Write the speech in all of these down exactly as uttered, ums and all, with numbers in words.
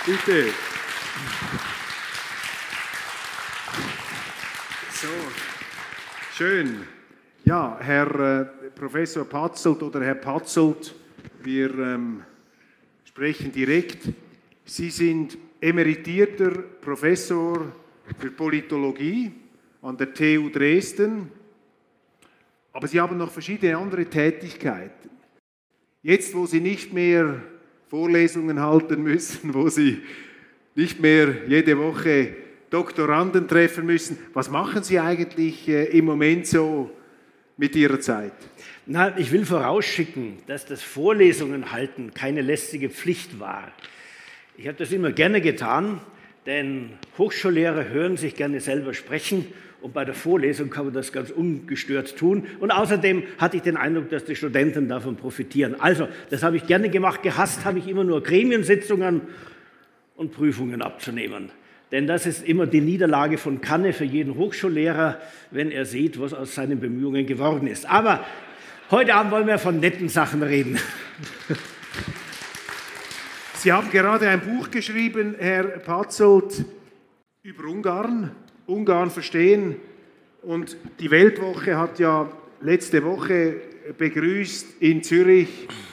Bitte. So, schön. Ja, Herr äh, Professor Patzelt oder Herr Patzelt, wir ähm, sprechen direkt. Sie sind emeritierter Professor für Politologie an der T U Dresden, aber Sie haben noch verschiedene andere Tätigkeiten. Jetzt, wo Sie nicht mehr Vorlesungen halten müssen, wo Sie nicht mehr jede Woche Doktoranden treffen müssen, was machen Sie eigentlich äh, im Moment so mit Ihrer Zeit? Na, ich will vorausschicken, dass das Vorlesungen halten keine lästige Pflicht war. Ich habe das immer gerne getan, denn Hochschullehrer hören sich gerne selber sprechen und bei der Vorlesung kann man das ganz ungestört tun. Und außerdem hatte ich den Eindruck, dass die Studenten davon profitieren. Also, das habe ich gerne gemacht. Gehasst habe ich immer nur Gremiensitzungen und Prüfungen abzunehmen. Denn das ist immer die Niederlage von Kanne für jeden Hochschullehrer, wenn er sieht, was aus seinen Bemühungen geworden ist. Aber heute Abend wollen wir von netten Sachen reden. Sie haben gerade ein Buch geschrieben, Herr Patzelt, über Ungarn, Ungarn verstehen. Und die Weltwoche hat ja letzte Woche begrüßt in Zürich,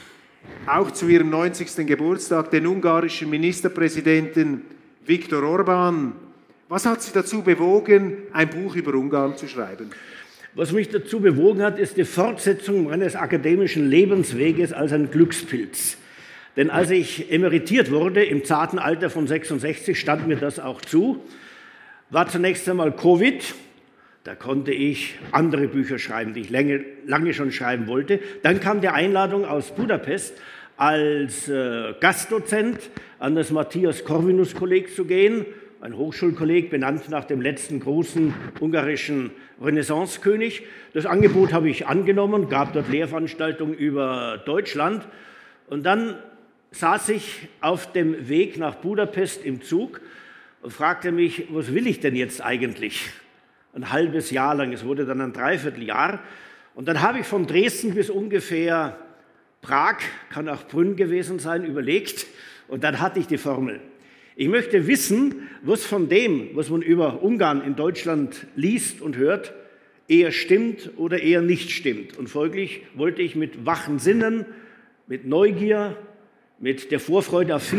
auch zu ihrem neunzigsten Geburtstag, den ungarischen Ministerpräsidenten Viktor Orbán. Was hat Sie dazu bewogen, ein Buch über Ungarn zu schreiben? Was mich dazu bewogen hat, ist die Fortsetzung meines akademischen Lebensweges als ein Glückspilz. Denn als ich emeritiert wurde, im zarten Alter von sechsundsechzig, stand mir das auch zu, war zunächst einmal Covid. Da konnte ich andere Bücher schreiben, die ich lange, lange schon schreiben wollte. Dann kam die Einladung aus Budapest, als äh, Gastdozent an das Matthias-Corvinus-Kolleg zu gehen, ein Hochschulkolleg, benannt nach dem letzten großen ungarischen Renaissancekönig. Das Angebot habe ich angenommen, gab dort Lehrveranstaltungen über Deutschland. Und dann saß ich auf dem Weg nach Budapest im Zug und fragte mich, was will ich denn jetzt eigentlich? Ein halbes Jahr lang, es wurde dann ein Dreivierteljahr. Und dann habe ich von Dresden bis ungefähr Prag, kann auch Brünn gewesen sein, überlegt. Und dann hatte ich die Formel. Ich möchte wissen, was von dem, was man über Ungarn in Deutschland liest und hört, eher stimmt oder eher nicht stimmt. Und folglich wollte ich mit wachen Sinnen, mit Neugier, mit der Vorfreude auf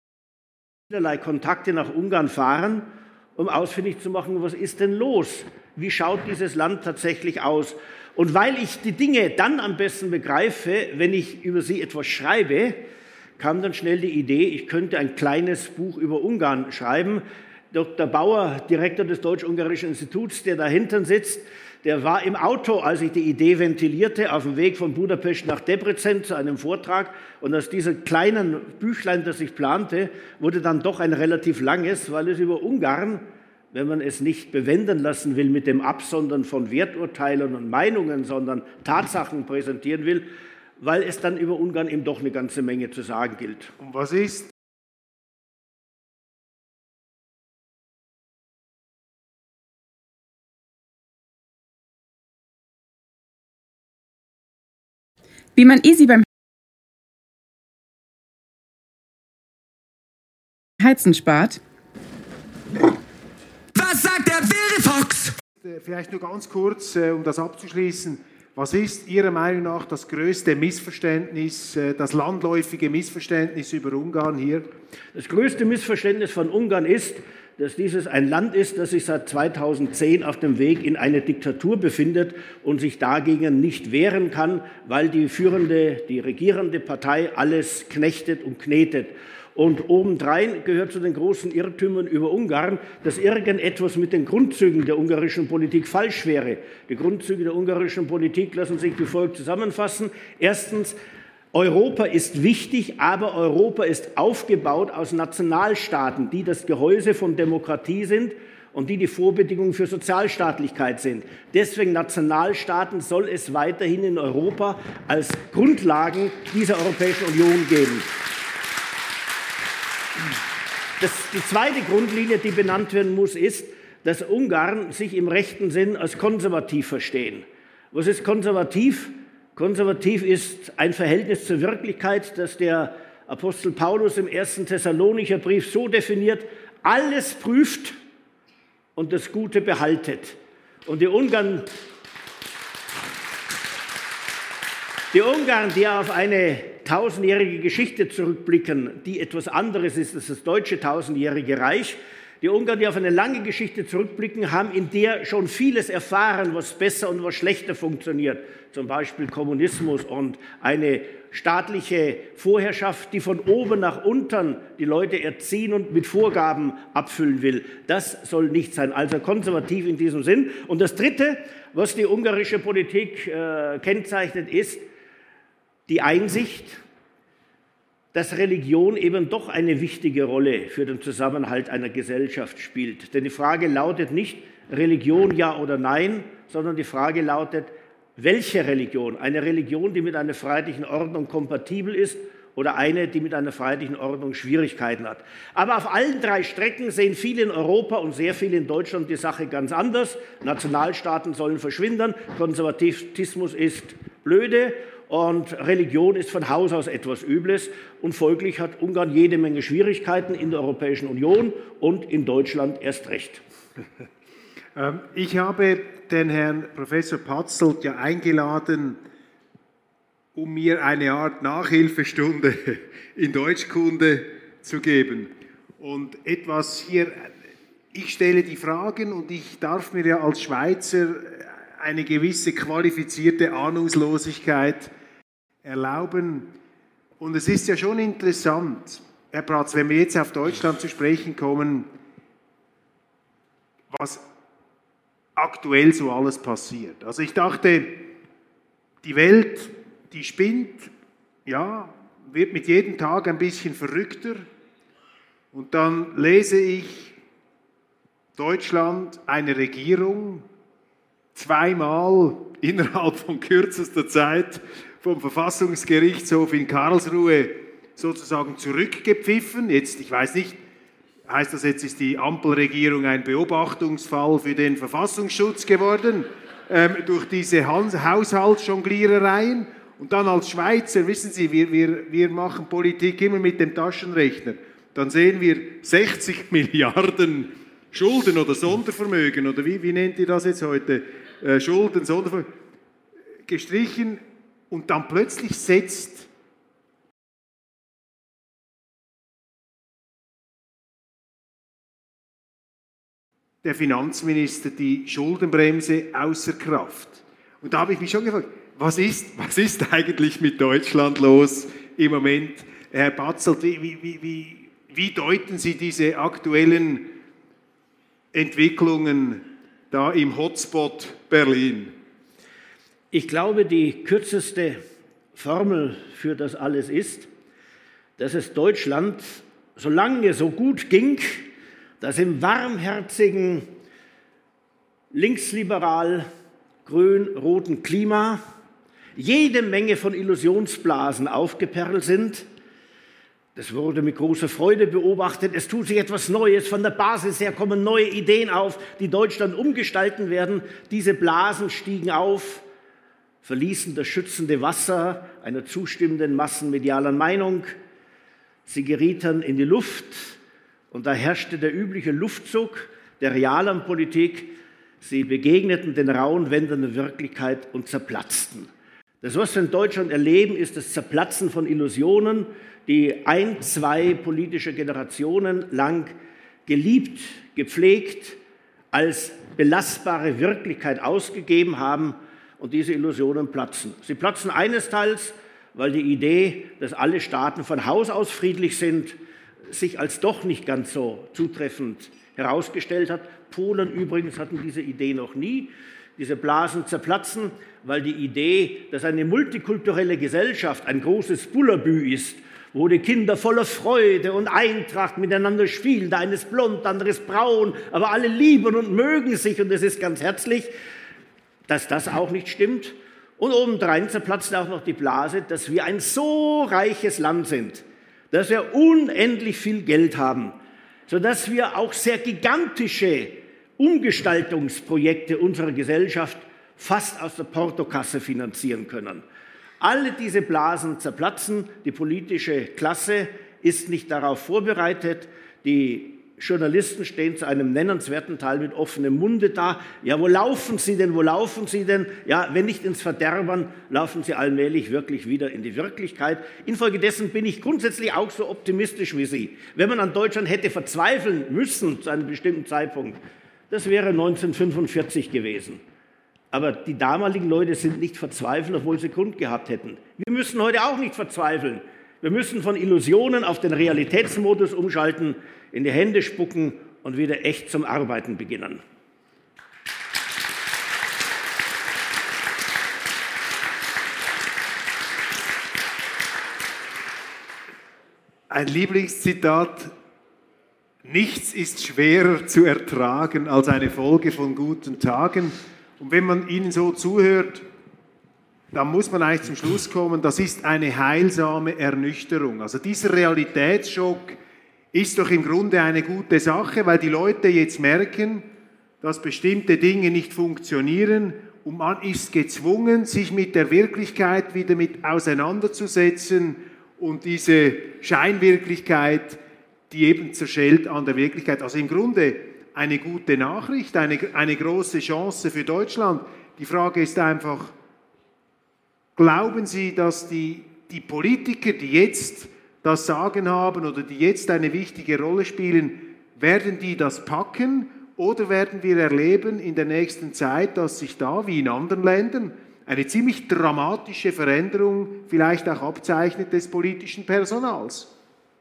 vielerlei Kontakte nach Ungarn fahren, um ausfindig zu machen, was ist denn los? Wie schaut dieses Land tatsächlich aus? Und weil ich die Dinge dann am besten begreife, wenn ich über sie etwas schreibe, kam dann schnell die Idee, ich könnte ein kleines Buch über Ungarn schreiben. Doktor Bauer, Direktor des Deutsch-Ungarischen Instituts, der da hinten sitzt, der war im Auto, als ich die Idee ventilierte, auf dem Weg von Budapest nach Debrecen zu einem Vortrag. Und aus diesem kleinen Büchlein, das ich plante, wurde dann doch ein relativ langes, weil es über Ungarn, wenn man es nicht bewenden lassen will mit dem Absondern von Werturteilen und Meinungen, sondern Tatsachen präsentieren will, weil es dann über Ungarn eben doch eine ganze Menge zu sagen gilt. Und was ist? Wie man easy beim Heizen spart. Was sagt der Verifox? Vielleicht nur ganz kurz, um das abzuschließen. Was ist Ihrer Meinung nach das größte Missverständnis, das landläufige Missverständnis über Ungarn hier? Das größte Missverständnis von Ungarn ist, dass dieses ein Land ist, das sich seit zweitausendzehn auf dem Weg in eine Diktatur befindet und sich dagegen nicht wehren kann, weil die führende, die regierende Partei alles knechtet und knetet. Und obendrein gehört zu den großen Irrtümern über Ungarn, dass irgendetwas mit den Grundzügen der ungarischen Politik falsch wäre. Die Grundzüge der ungarischen Politik lassen sich wie folgt zusammenfassen. Erstens, Europa ist wichtig, aber Europa ist aufgebaut aus Nationalstaaten, die das Gehäuse von Demokratie sind und die die Vorbedingung für Sozialstaatlichkeit sind. Deswegen Nationalstaaten soll es weiterhin in Europa als Grundlagen dieser Europäischen Union geben. Das, die zweite Grundlinie, die benannt werden muss, ist, dass Ungarn sich im rechten Sinn als konservativ verstehen. Was ist konservativ? Konservativ ist ein Verhältnis zur Wirklichkeit, das der Apostel Paulus im ersten Thessalonicher Brief so definiert: alles prüft und das Gute behaltet. Und die Ungarn, die Ungarn, die auf eine tausendjährige Geschichte zurückblicken, die etwas anderes ist als das deutsche tausendjährige Reich, die Ungarn, die auf eine lange Geschichte zurückblicken, haben in der schon vieles erfahren, was besser und was schlechter funktioniert. Zum Beispiel Kommunismus und eine staatliche Vorherrschaft, die von oben nach unten die Leute erziehen und mit Vorgaben abfüllen will. Das soll nicht sein, also konservativ in diesem Sinn. Und das Dritte, was die ungarische Politik äh, kennzeichnet, ist die Einsicht, dass Religion eben doch eine wichtige Rolle für den Zusammenhalt einer Gesellschaft spielt. Denn die Frage lautet nicht Religion ja oder nein, sondern die Frage lautet, welche Religion? Eine Religion, die mit einer freiheitlichen Ordnung kompatibel ist, oder eine, die mit einer freiheitlichen Ordnung Schwierigkeiten hat. Aber auf allen drei Strecken sehen viele in Europa und sehr viele in Deutschland die Sache ganz anders. Nationalstaaten sollen verschwinden, Konservatismus ist blöde und Religion ist von Haus aus etwas Übles. Und folglich hat Ungarn jede Menge Schwierigkeiten in der Europäischen Union und in Deutschland erst recht. Ich habe den Herrn Professor Patzelt ja eingeladen, um mir eine Art Nachhilfestunde in Deutschkunde zu geben. Und etwas hier, ich stelle die Fragen und ich darf mir ja als Schweizer eine gewisse qualifizierte Ahnungslosigkeit erlauben. Und es ist ja schon interessant, Herr Pratz, wenn wir jetzt auf Deutschland zu sprechen kommen, was aktuell so alles passiert. Also ich dachte, die Welt, die spinnt, ja, wird mit jedem Tag ein bisschen verrückter. Und dann lese ich Deutschland, eine Regierung, zweimal innerhalb von kürzester Zeit vom Verfassungsgerichtshof in Karlsruhe sozusagen zurückgepfiffen. Jetzt, ich weiß nicht, heißt das jetzt, ist die Ampelregierung ein Beobachtungsfall für den Verfassungsschutz geworden, ähm, durch diese Haushaltsjonglierereien? Und dann als Schweizer, wissen Sie, wir, wir, wir machen Politik immer mit dem Taschenrechner. Dann sehen wir sechzig Milliarden Schulden oder Sondervermögen, oder wie, wie nennt ihr das jetzt heute? Äh, Schulden, Sondervermögen, gestrichen. Und dann plötzlich setzt der Finanzminister die Schuldenbremse außer Kraft. Und da habe ich mich schon gefragt, was ist, was ist eigentlich mit Deutschland los im Moment? Herr Patzelt, wie, wie, wie, wie deuten Sie diese aktuellen Entwicklungen da im Hotspot Berlin? Ich glaube, die kürzeste Formel für das alles ist, dass es Deutschland, solange so gut ging, dass im warmherzigen, linksliberal, grün-roten Klima jede Menge von Illusionsblasen aufgeperlt sind. Das wurde mit großer Freude beobachtet. Es tut sich etwas Neues. Von der Basis her kommen neue Ideen auf, die Deutschland umgestalten werden. Diese Blasen stiegen auf, verließen das schützende Wasser einer zustimmenden massenmedialen Meinung. Sie gerieten in die Luft und da herrschte der übliche Luftzug der realen Politik. Sie begegneten den rauen Wänden der Wirklichkeit und zerplatzten. Das, was wir in Deutschland erleben, ist das Zerplatzen von Illusionen, die ein, zwei politische Generationen lang geliebt, gepflegt, als belastbare Wirklichkeit ausgegeben haben, und diese Illusionen platzen. Sie platzen einesteils, weil die Idee, dass alle Staaten von Haus aus friedlich sind, sich als doch nicht ganz so zutreffend herausgestellt hat. Polen übrigens hatten diese Idee noch nie. Diese Blasen zerplatzen, weil die Idee, dass eine multikulturelle Gesellschaft ein großes Bullabü ist, wo die Kinder voller Freude und Eintracht miteinander spielen, der eine ist blond, der andere ist braun, aber alle lieben und mögen sich und es ist ganz herzlich, dass das auch nicht stimmt. Und obendrein zerplatzt auch noch die Blase, dass wir ein so reiches Land sind, dass wir unendlich viel Geld haben, sodass wir auch sehr gigantische Umgestaltungsprojekte unserer Gesellschaft fast aus der Portokasse finanzieren können. Alle diese Blasen zerplatzen, die politische Klasse ist nicht darauf vorbereitet, die Journalisten stehen zu einem nennenswerten Teil mit offenem Munde da. Ja, wo laufen Sie denn, wo laufen Sie denn? Ja, wenn nicht ins Verderben, laufen Sie allmählich wirklich wieder in die Wirklichkeit. Infolgedessen bin ich grundsätzlich auch so optimistisch wie Sie. Wenn man an Deutschland hätte verzweifeln müssen zu einem bestimmten Zeitpunkt, das wäre neunzehnhundertfünfundvierzig gewesen. Aber die damaligen Leute sind nicht verzweifelt, obwohl sie Grund gehabt hätten. Wir müssen heute auch nicht verzweifeln. Wir müssen von Illusionen auf den Realitätsmodus umschalten, in die Hände spucken und wieder echt zum Arbeiten beginnen. Ein Lieblingszitat: Nichts ist schwerer zu ertragen als eine Folge von guten Tagen. Und wenn man Ihnen so zuhört, dann muss man eigentlich zum Schluss kommen, das ist eine heilsame Ernüchterung. Also dieser Realitätsschock ist doch im Grunde eine gute Sache, weil die Leute jetzt merken, dass bestimmte Dinge nicht funktionieren und man ist gezwungen, sich mit der Wirklichkeit wieder mit auseinanderzusetzen und diese Scheinwirklichkeit, die eben zerschellt an der Wirklichkeit. Also im Grunde eine gute Nachricht, eine, eine große Chance für Deutschland. Die Frage ist einfach, glauben Sie, dass die, die Politiker, die jetzt das Sagen haben oder die jetzt eine wichtige Rolle spielen, werden die das packen oder werden wir erleben in der nächsten Zeit, dass sich da, wie in anderen Ländern, eine ziemlich dramatische Veränderung vielleicht auch abzeichnet des politischen Personals?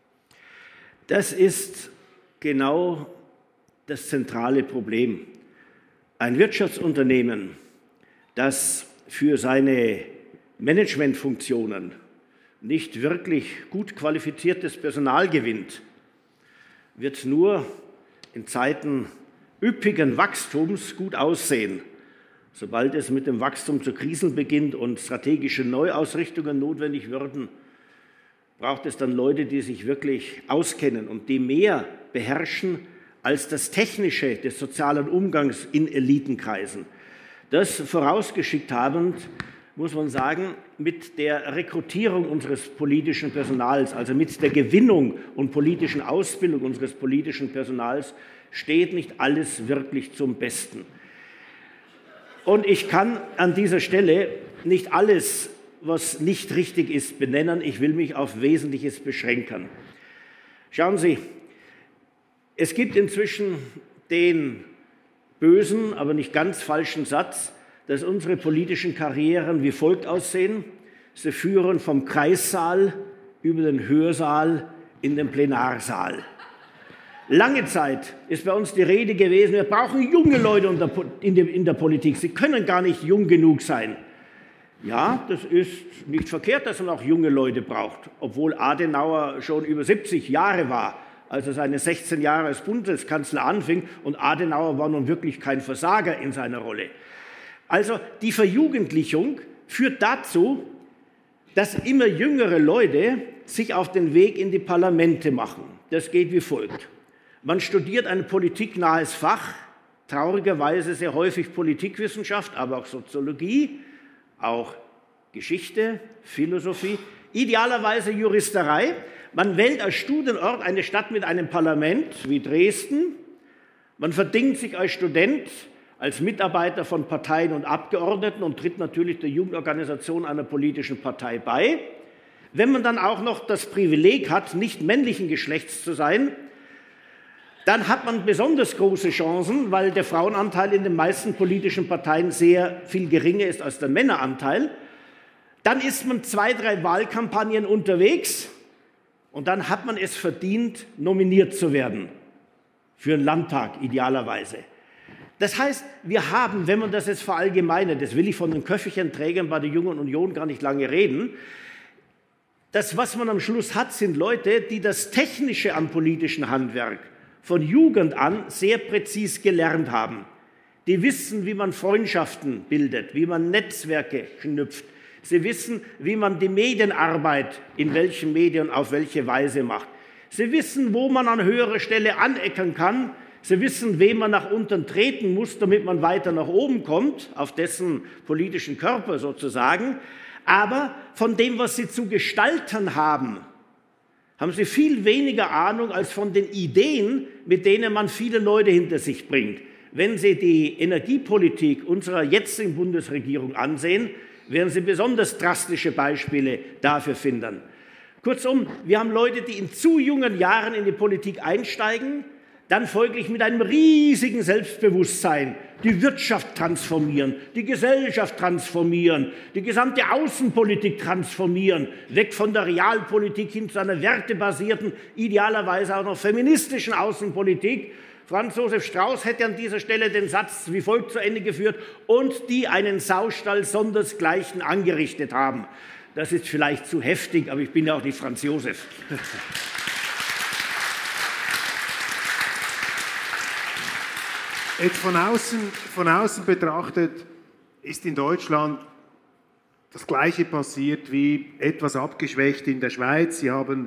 Das ist genau das zentrale Problem. Ein Wirtschaftsunternehmen, das für seine Managementfunktionen nicht wirklich gut qualifiziertes Personal gewinnt, wird nur in Zeiten üppigen Wachstums gut aussehen. Sobald es mit dem Wachstum zu kriseln beginnt und strategische Neuausrichtungen notwendig würden, braucht es dann Leute, die sich wirklich auskennen und die mehr beherrschen als das Technische des sozialen Umgangs in Elitenkreisen. Das vorausgeschickt habend, muss man sagen, mit der Rekrutierung unseres politischen Personals, also mit der Gewinnung und politischen Ausbildung unseres politischen Personals, steht nicht alles wirklich zum Besten. Und ich kann an dieser Stelle nicht alles, was nicht richtig ist, benennen. Ich will mich auf Wesentliches beschränken. Schauen Sie, es gibt inzwischen den bösen, aber nicht ganz falschen Satz, dass unsere politischen Karrieren wie folgt aussehen. Sie führen vom Kreissaal über den Hörsaal in den Plenarsaal. Lange Zeit ist bei uns die Rede gewesen, wir brauchen junge Leute in der Politik. Sie können gar nicht jung genug sein. Ja, das ist nicht verkehrt, dass man auch junge Leute braucht, obwohl Adenauer schon über siebzig Jahre war, als er seine sechzehn Jahre als Bundeskanzler anfing, und Adenauer war nun wirklich kein Versager in seiner Rolle. Also die Verjugendlichung führt dazu, dass immer jüngere Leute sich auf den Weg in die Parlamente machen. Das geht wie folgt. Man studiert ein politiknahes Fach, traurigerweise sehr häufig Politikwissenschaft, aber auch Soziologie, auch Geschichte, Philosophie, idealerweise Juristerei. Man wählt als Studienort eine Stadt mit einem Parlament wie Dresden. Man verdingt sich als Student, als Mitarbeiter von Parteien und Abgeordneten und tritt natürlich der Jugendorganisation einer politischen Partei bei. Wenn man dann auch noch das Privileg hat, nicht männlichen Geschlechts zu sein, dann hat man besonders große Chancen, weil der Frauenanteil in den meisten politischen Parteien sehr viel geringer ist als der Männeranteil. Dann ist man zwei, drei Wahlkampagnen unterwegs und dann hat man es verdient, nominiert zu werden. Für einen Landtag idealerweise. Das heißt, wir haben, wenn man das jetzt verallgemeinert, das will ich von den Köfferchenträgern bei der Jungen Union gar nicht lange reden, das, was man am Schluss hat, sind Leute, die das Technische am politischen Handwerk von Jugend an sehr präzis gelernt haben. Die wissen, wie man Freundschaften bildet, wie man Netzwerke knüpft. Sie wissen, wie man die Medienarbeit in welchen Medien auf welche Weise macht. Sie wissen, wo man an höherer Stelle aneckern kann. Sie wissen, wem man nach unten treten muss, damit man weiter nach oben kommt, auf dessen politischen Körper sozusagen. Aber von dem, was sie zu gestalten haben, haben sie viel weniger Ahnung als von den Ideen, mit denen man viele Leute hinter sich bringt. Wenn Sie die Energiepolitik unserer jetzigen Bundesregierung ansehen, werden Sie besonders drastische Beispiele dafür finden. Kurzum, wir haben Leute, die in zu jungen Jahren in die Politik einsteigen, dann folglich mit einem riesigen Selbstbewusstsein die Wirtschaft transformieren, die Gesellschaft transformieren, die gesamte Außenpolitik transformieren, weg von der Realpolitik hin zu einer wertebasierten, idealerweise auch noch feministischen Außenpolitik. Franz Josef Strauß hätte an dieser Stelle den Satz wie folgt zu Ende geführt: und die einen Saustall sondersgleichen angerichtet haben. Das ist vielleicht zu heftig, aber ich bin ja auch nicht Franz Josef. Jetzt von außen, von außen betrachtet ist in Deutschland das Gleiche passiert wie etwas abgeschwächt in der Schweiz. Sie haben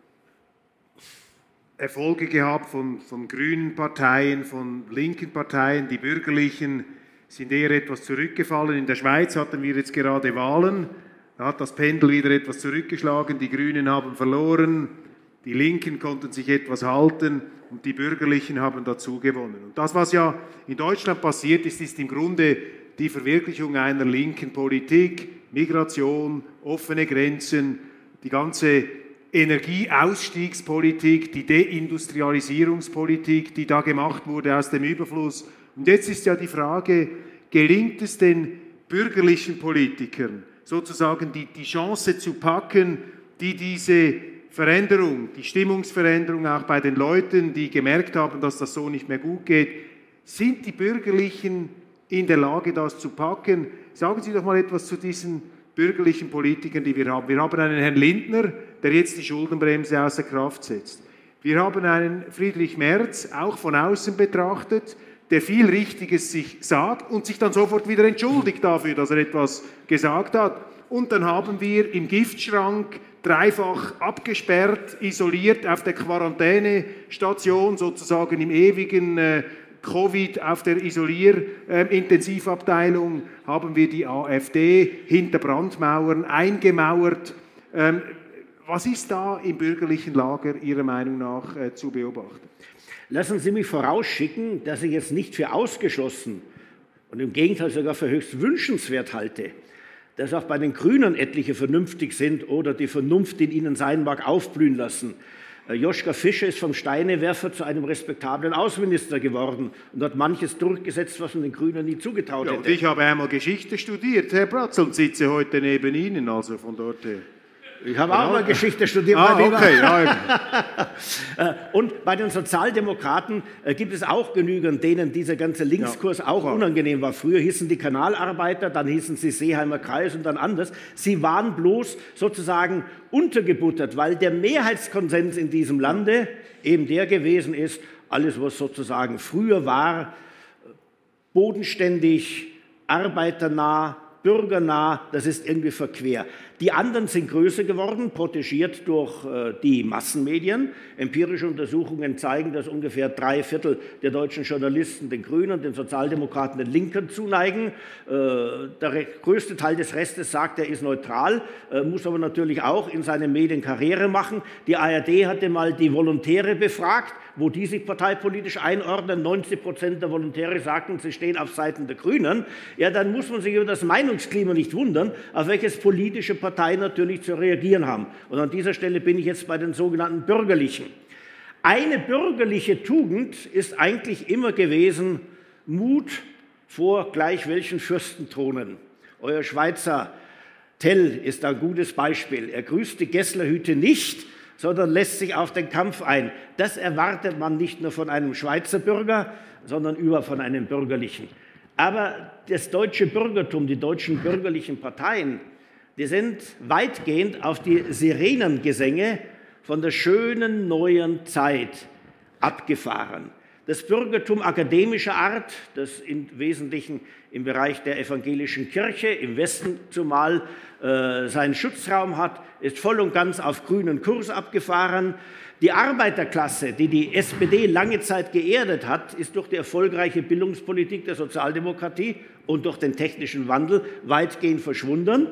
Erfolge gehabt von, von grünen Parteien, von linken Parteien. Die Bürgerlichen sind eher etwas zurückgefallen. In der Schweiz hatten wir jetzt gerade Wahlen. Da hat das Pendel wieder etwas zurückgeschlagen. Die Grünen haben verloren. Die Linken konnten sich etwas halten und die Bürgerlichen haben dazu gewonnen. Und das, was ja in Deutschland passiert ist, ist im Grunde die Verwirklichung einer linken Politik. Migration, offene Grenzen, die ganze Energieausstiegspolitik, die Deindustrialisierungspolitik, die da gemacht wurde aus dem Überfluss. Und jetzt ist ja die Frage, gelingt es den bürgerlichen Politikern, sozusagen die, die Chance zu packen, die diese Veränderung, die Stimmungsveränderung auch bei den Leuten, die gemerkt haben, dass das so nicht mehr gut geht, sind die Bürgerlichen in der Lage, das zu packen? Sagen Sie doch mal etwas zu diesen bürgerlichen Politikern, die wir haben. Wir haben einen Herrn Lindner, der jetzt die Schuldenbremse außer Kraft setzt. Wir haben einen Friedrich Merz, auch von außen betrachtet, der viel Richtiges sich sagt und sich dann sofort wieder entschuldigt dafür, dass er etwas gesagt hat. Und dann haben wir im Giftschrank dreifach abgesperrt, isoliert auf der Quarantänestation, sozusagen im ewigen äh, Covid auf der Isolier-Intensivabteilung, äh, haben wir die AfD hinter Brandmauern eingemauert. Ähm, was ist da im bürgerlichen Lager Ihrer Meinung nach äh, zu beobachten? Lassen Sie mich vorausschicken, dass ich es nicht für ausgeschlossen und im Gegenteil sogar für höchst wünschenswert halte, dass auch bei den Grünen etliche vernünftig sind oder die Vernunft in ihnen sein mag, aufblühen lassen. Joschka Fischer ist vom Steinewerfer zu einem respektablen Außenminister geworden und hat manches durchgesetzt, was man den Grünen nie zugetraut ja, hätte. Und ich habe einmal Geschichte studiert, Herr Bratzl, und sitze heute neben Ihnen, also von dort her. Ich habe auch mal Geschichte studiert. Ah, okay. Ja. Und bei den Sozialdemokraten gibt es auch genügend, denen dieser ganze Linkskurs ja, auch klar. unangenehm war. Früher hießen die Kanalarbeiter, dann hießen sie Seeheimer Kreis und dann anders. Sie waren bloß sozusagen untergebuttert, weil der Mehrheitskonsens in diesem Lande eben der gewesen ist, alles, was sozusagen früher war, bodenständig, arbeiternah, bürgernah, das ist irgendwie verquer. Die anderen sind größer geworden, protegiert durch äh, die Massenmedien. Empirische Untersuchungen zeigen, dass ungefähr drei Viertel der deutschen Journalisten den Grünen, den Sozialdemokraten, den Linken zuneigen. Äh, der größte Teil des Restes sagt, er ist neutral, äh, muss aber natürlich auch in seinen Medien Karriere machen. Die A R D hatte mal die Volontäre befragt, wo die sich parteipolitisch einordnen. neunzig Prozent der Volontäre sagten, sie stehen auf Seiten der Grünen. Ja, dann muss man sich über das Meinungsklima nicht wundern, auf welches politische Parteien natürlich zu reagieren haben. Und an dieser Stelle bin ich jetzt bei den sogenannten Bürgerlichen. Eine bürgerliche Tugend ist eigentlich immer gewesen, Mut vor gleich welchen Fürstenthronen. Euer Schweizer Tell ist ein gutes Beispiel. Er grüßt die Gesslerhütte nicht, sondern lässt sich auf den Kampf ein. Das erwartet man nicht nur von einem Schweizer Bürger, sondern über von einem Bürgerlichen. Aber das deutsche Bürgertum, die deutschen bürgerlichen Parteien, die sind weitgehend auf die Sirenengesänge von der schönen neuen Zeit abgefahren. Das Bürgertum akademischer Art, das im Wesentlichen im Bereich der evangelischen Kirche, im Westen zumal, äh, seinen Schutzraum hat, ist voll und ganz auf grünen Kurs abgefahren. Die Arbeiterklasse, die die S P D lange Zeit geerdet hat, ist durch die erfolgreiche Bildungspolitik der Sozialdemokratie und durch den technischen Wandel weitgehend verschwunden.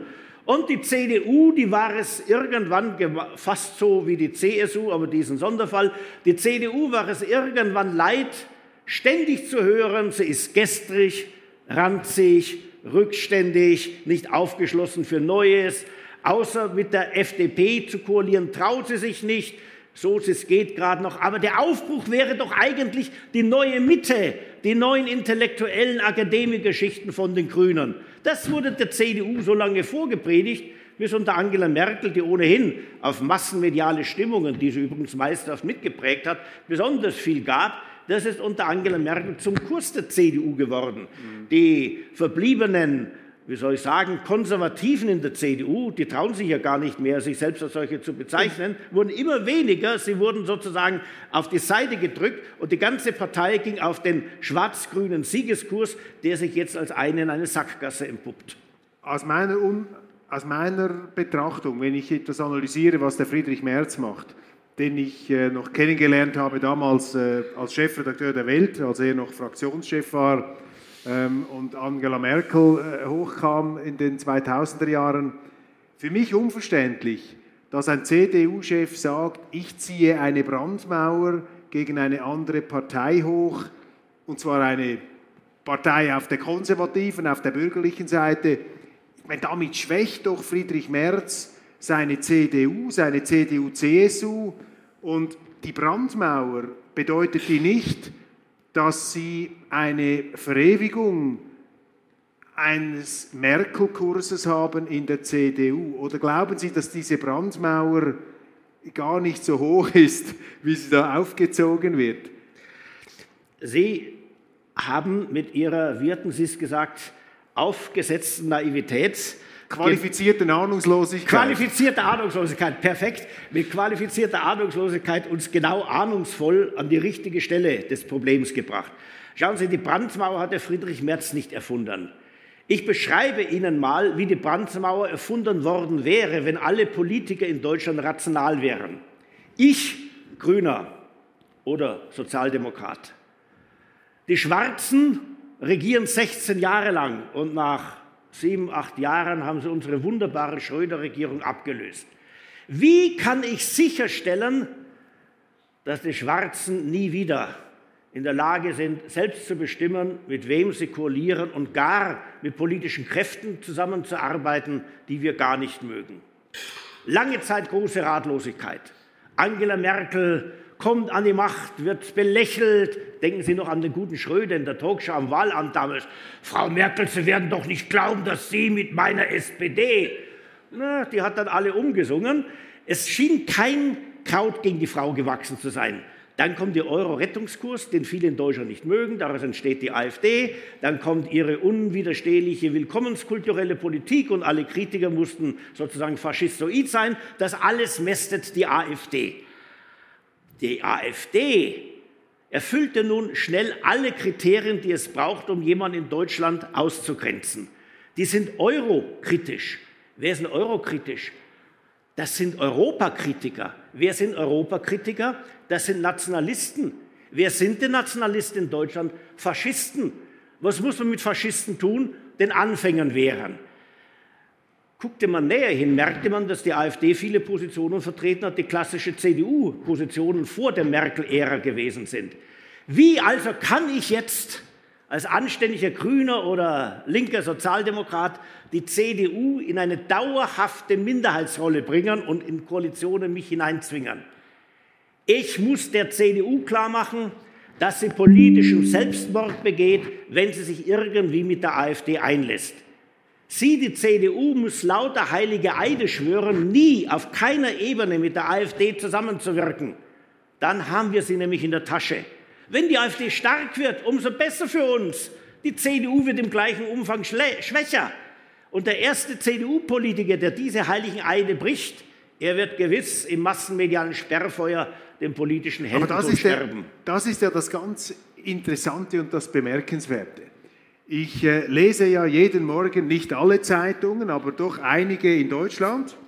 Und die C D U, die war es irgendwann fast so wie die C S U, aber diesen Sonderfall. Die C D U war es irgendwann leid, ständig zu hören, sie ist gestrig, ranzig, rückständig, nicht aufgeschlossen für Neues. Außer mit der F D P zu koalieren, traut sie sich nicht. So es geht gerade noch. Aber der Aufbruch wäre doch eigentlich die neue Mitte, die neuen intellektuellen Akademikerschichten von den Grünen. Das wurde der C D U so lange vorgepredigt, bis unter Angela Merkel, die ohnehin auf massenmediale Stimmungen, die sie übrigens meisterhaft mitgeprägt hat, besonders viel gab. Das ist unter Angela Merkel zum Kurs der C D U geworden. Mhm. Die verbliebenen, wie soll ich sagen, Konservativen in der C D U, die trauen sich ja gar nicht mehr, sich selbst als solche zu bezeichnen, wurden immer weniger. Sie wurden sozusagen auf die Seite gedrückt und die ganze Partei ging auf den schwarz-grünen Siegeskurs, der sich jetzt als eine in eine Sackgasse entpuppt. Aus meiner, Un aus meiner Betrachtung, wenn ich etwas analysiere, was der Friedrich Merz macht, den ich äh, noch kennengelernt habe damals äh, als Chefredakteur der Welt, als er noch Fraktionschef war, und Angela Merkel hochkam in den zweitausender Jahren. Für mich unverständlich, dass ein C D U-Chef sagt, ich ziehe eine Brandmauer gegen eine andere Partei hoch, und zwar eine Partei auf der konservativen, auf der bürgerlichen Seite. Ich meine, damit schwächt doch Friedrich Merz seine C D U, seine C D U-C S U, und die Brandmauer bedeutet die nicht, dass Sie eine Verewigung eines Merkel-Kurses haben in der C D U? Oder glauben Sie, dass diese Brandmauer gar nicht so hoch ist, wie sie da aufgezogen wird? Sie haben mit Ihrer, wie hatten Sie es gesagt, aufgesetzten Naivität Qualifizierte Ahnungslosigkeit. Qualifizierte Ahnungslosigkeit, perfekt. Mit qualifizierter Ahnungslosigkeit uns genau ahnungsvoll an die richtige Stelle des Problems gebracht. Schauen Sie, die Brandmauer hat der Friedrich Merz nicht erfunden. Ich beschreibe Ihnen mal, wie die Brandmauer erfunden worden wäre, wenn alle Politiker in Deutschland rational wären. Ich, Grüner oder Sozialdemokrat. Die Schwarzen regieren sechzehn Jahre lang und nach sieben, acht Jahren haben sie unsere wunderbare Schröder-Regierung abgelöst. Wie kann ich sicherstellen, dass die Schwarzen nie wieder in der Lage sind, selbst zu bestimmen, mit wem sie koalieren und gar mit politischen Kräften zusammenzuarbeiten, die wir gar nicht mögen? Lange Zeit große Ratlosigkeit. Angela Merkel kommt an die Macht, wird belächelt. Denken Sie noch an den guten Schröder in der Talkshow am Wahlamt damals. Frau Merkel, Sie werden doch nicht glauben, dass Sie mit meiner S P D... Na, die hat dann alle umgesungen. Es schien kein Kraut gegen die Frau gewachsen zu sein. Dann kommt der Euro-Rettungskurs, den viele in Deutschland nicht mögen. Daraus entsteht die AfD. Dann kommt ihre unwiderstehliche willkommenskulturelle Politik und alle Kritiker mussten sozusagen faschistoid sein. Das alles mästet die AfD. Die AfD erfüllte nun schnell alle Kriterien, die es braucht, um jemanden in Deutschland auszugrenzen. Die sind eurokritisch. Wer ist denn eurokritisch? Das sind Europakritiker. Wer sind Europakritiker? Das sind Nationalisten. Wer sind die Nationalisten in Deutschland? Faschisten. Was muss man mit Faschisten tun? Den Anfängern wehren. Guckte man näher hin, merkte man, dass die AfD viele Positionen vertreten hat, die klassische C D U-Positionen vor der Merkel-Ära gewesen sind. Wie also kann ich jetzt als anständiger Grüner oder linker Sozialdemokrat die C D U in eine dauerhafte Minderheitsrolle bringen und in Koalitionen mich hineinzwingen? Ich muss der C D U klarmachen, dass sie politischen Selbstmord begeht, wenn sie sich irgendwie mit der AfD einlässt. Sie, die C D U, muss lauter heilige Eide schwören, nie auf keiner Ebene mit der AfD zusammenzuwirken. Dann haben wir sie nämlich in der Tasche. Wenn die AfD stark wird, umso besser für uns. Die C D U wird im gleichen Umfang schwächer. Und der erste C D U-Politiker, der diese heiligen Eide bricht, er wird gewiss im massenmedialen Sperrfeuer den politischen Heldentod sterben. Das ist ja das ganz Interessante und das Bemerkenswerte. Ich äh, lese ja jeden Morgen nicht alle Zeitungen, aber doch einige in Deutschland.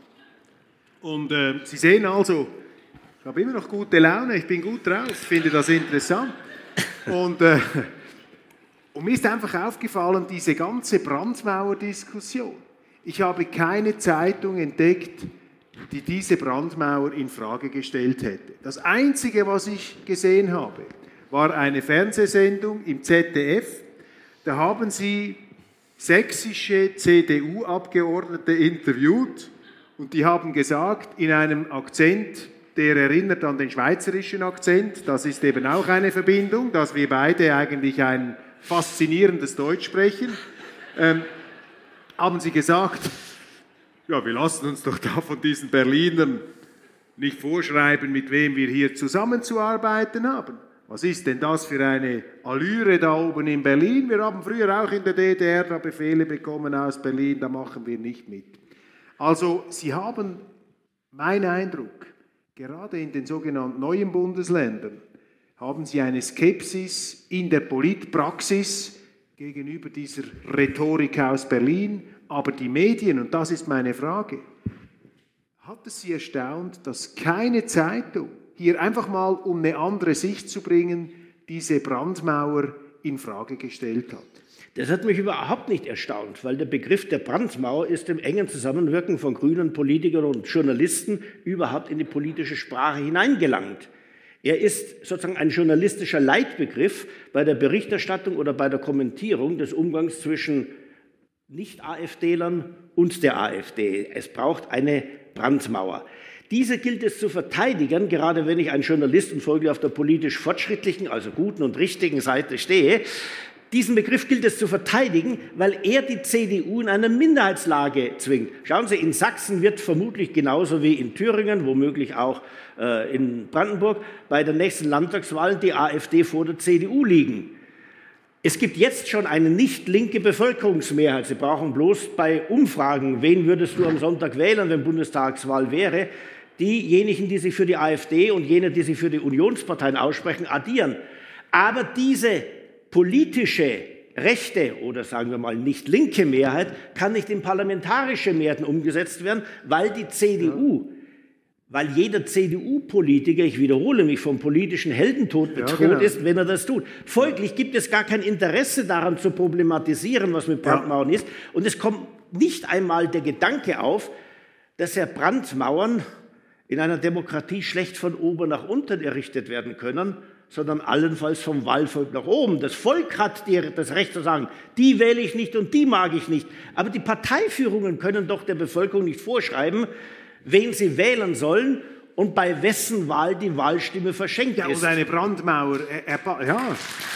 Und äh, Sie sehen also, ich habe immer noch gute Laune, ich bin gut drauf, finde das interessant. Und, äh, und mir ist einfach aufgefallen, diese ganze Brandmauer-Diskussion. Ich habe keine Zeitung entdeckt, die diese Brandmauer in Frage gestellt hätte. Das Einzige, was ich gesehen habe, war eine Fernsehsendung im Z D F. Da haben sie sächsische C D U-Abgeordnete interviewt und die haben gesagt, in einem Akzent, der erinnert an den schweizerischen Akzent, das ist eben auch eine Verbindung, dass wir beide eigentlich ein faszinierendes Deutsch sprechen, ähm, haben sie gesagt, ja, wir lassen uns doch da von diesen Berlinern nicht vorschreiben, mit wem wir hier zusammenzuarbeiten haben. Was ist denn das für eine Allüre da oben in Berlin? Wir haben früher auch in der D D R da Befehle bekommen aus Berlin, da machen wir nicht mit. Also Sie haben, mein Eindruck, gerade in den sogenannten neuen Bundesländern, haben Sie eine Skepsis in der Politpraxis gegenüber dieser Rhetorik aus Berlin. Aber die Medien, und das ist meine Frage, hat es Sie erstaunt, dass keine Zeitung hier einfach mal, um eine andere Sicht zu bringen, diese Brandmauer in Frage gestellt hat? Das hat mich überhaupt nicht erstaunt, weil der Begriff der Brandmauer ist im engen Zusammenwirken von grünen Politikern und Journalisten überhaupt in die politische Sprache hineingelangt. Er ist sozusagen ein journalistischer Leitbegriff bei der Berichterstattung oder bei der Kommentierung des Umgangs zwischen Nicht-AfDlern und der AfD. Es braucht eine Brandmauer. Diese gilt es zu verteidigen, gerade wenn ich ein Journalist und folglich auf der politisch fortschrittlichen, also guten und richtigen Seite stehe. Diesen Begriff gilt es zu verteidigen, weil er die C D U in eine Minderheitslage zwingt. Schauen Sie, in Sachsen wird vermutlich genauso wie in Thüringen, womöglich auch äh, in Brandenburg, bei der nächsten Landtagswahl die AfD vor der C D U liegen. Es gibt jetzt schon eine nicht linke Bevölkerungsmehrheit. Sie brauchen bloß bei Umfragen, wen würdest du am Sonntag wählen, wenn Bundestagswahl wäre, diejenigen, die sich für die AfD und jene, die sich für die Unionsparteien aussprechen, addieren. Aber diese politische rechte oder sagen wir mal nicht linke Mehrheit kann nicht in parlamentarische Mehrheiten umgesetzt werden, weil die C D U, weil jeder C D U-Politiker, ich wiederhole mich, vom politischen Heldentod bedroht ja, genau. ist, wenn er das tut. Folglich gibt es gar kein Interesse daran zu problematisieren, was mit Brandmauern ja. ist. Und es kommt nicht einmal der Gedanke auf, dass ja Brandmauern in einer Demokratie schlecht von oben nach unten errichtet werden können, sondern allenfalls vom Wahlvolk nach oben. Das Volk hat die, das Recht zu sagen, die wähle ich nicht und die mag ich nicht. Aber die Parteiführungen können doch der Bevölkerung nicht vorschreiben, wen sie wählen sollen und bei wessen Wahl die Wahlstimme verschenkt ja, ist. Und eine Brandmauer, er, er, ja.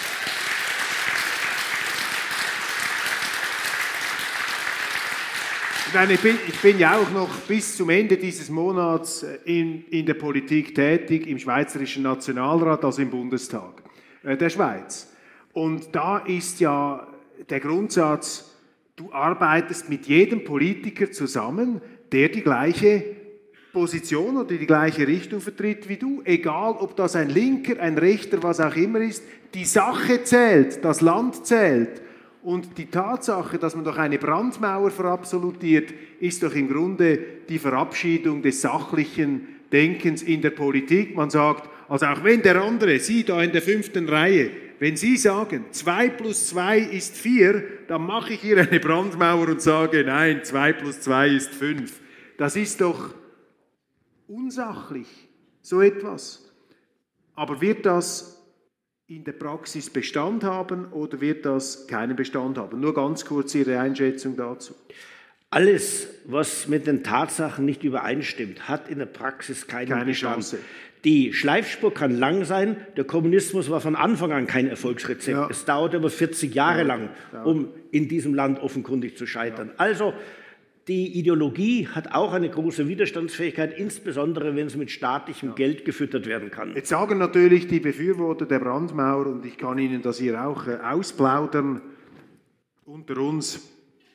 Ich bin, ich bin ja auch noch bis zum Ende dieses Monats in, in der Politik tätig, im Schweizerischen Nationalrat, also im Bundestag äh, der Schweiz. Und da ist ja der Grundsatz, du arbeitest mit jedem Politiker zusammen, der die gleiche Position oder die gleiche Richtung vertritt wie du. Egal, ob das ein Linker, ein Rechter, was auch immer ist, die Sache zählt, das Land zählt. Und die Tatsache, dass man doch eine Brandmauer verabsolutiert, ist doch im Grunde die Verabschiedung des sachlichen Denkens in der Politik. Man sagt, also auch wenn der andere, Sie da in der fünften Reihe, wenn Sie sagen, zwei plus zwei ist vier, dann mache ich hier eine Brandmauer und sage, nein, zwei plus zwei ist fünf. Das ist doch unsachlich, so etwas. Aber wird das in der Praxis Bestand haben oder wird das keinen Bestand haben? Nur ganz kurz Ihre Einschätzung dazu. Alles, was mit den Tatsachen nicht übereinstimmt, hat in der Praxis keinen Keine Bestand. Chance. Die Schleifspur kann lang sein. Der Kommunismus war von Anfang an kein Erfolgsrezept. Ja. Es dauerte aber vierzig Jahre ja, lang, um in diesem Land offenkundig zu scheitern. Ja. Also die Ideologie hat auch eine große Widerstandsfähigkeit, insbesondere wenn es mit staatlichem ja. Geld gefüttert werden kann. Jetzt sagen natürlich die Befürworter der Brandmauer, und ich kann Ihnen das hier auch äh, ausplaudern, unter uns,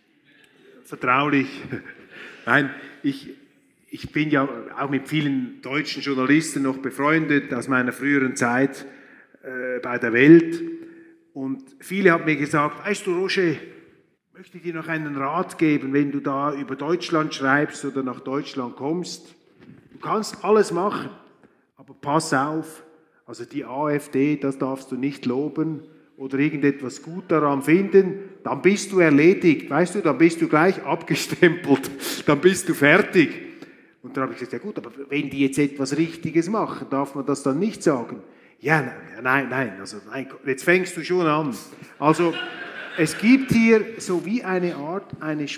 vertraulich. Nein, ich, ich bin ja auch mit vielen deutschen Journalisten noch befreundet aus meiner früheren Zeit äh, bei der Welt. Und viele haben mir gesagt, weißt du, Roger, ich möchte dir noch einen Rat geben, wenn du da über Deutschland schreibst oder nach Deutschland kommst. Du kannst alles machen, aber pass auf, also die AfD, das darfst du nicht loben oder irgendetwas gut daran finden, dann bist du erledigt, weißt du, dann bist du gleich abgestempelt, dann bist du fertig. Und dann habe ich gesagt, ja gut, aber wenn die jetzt etwas Richtiges machen, darf man das dann nicht sagen? Ja, nein, nein, nein, also nein, jetzt fängst du schon an. Also es gibt hier so wie eine Art, eine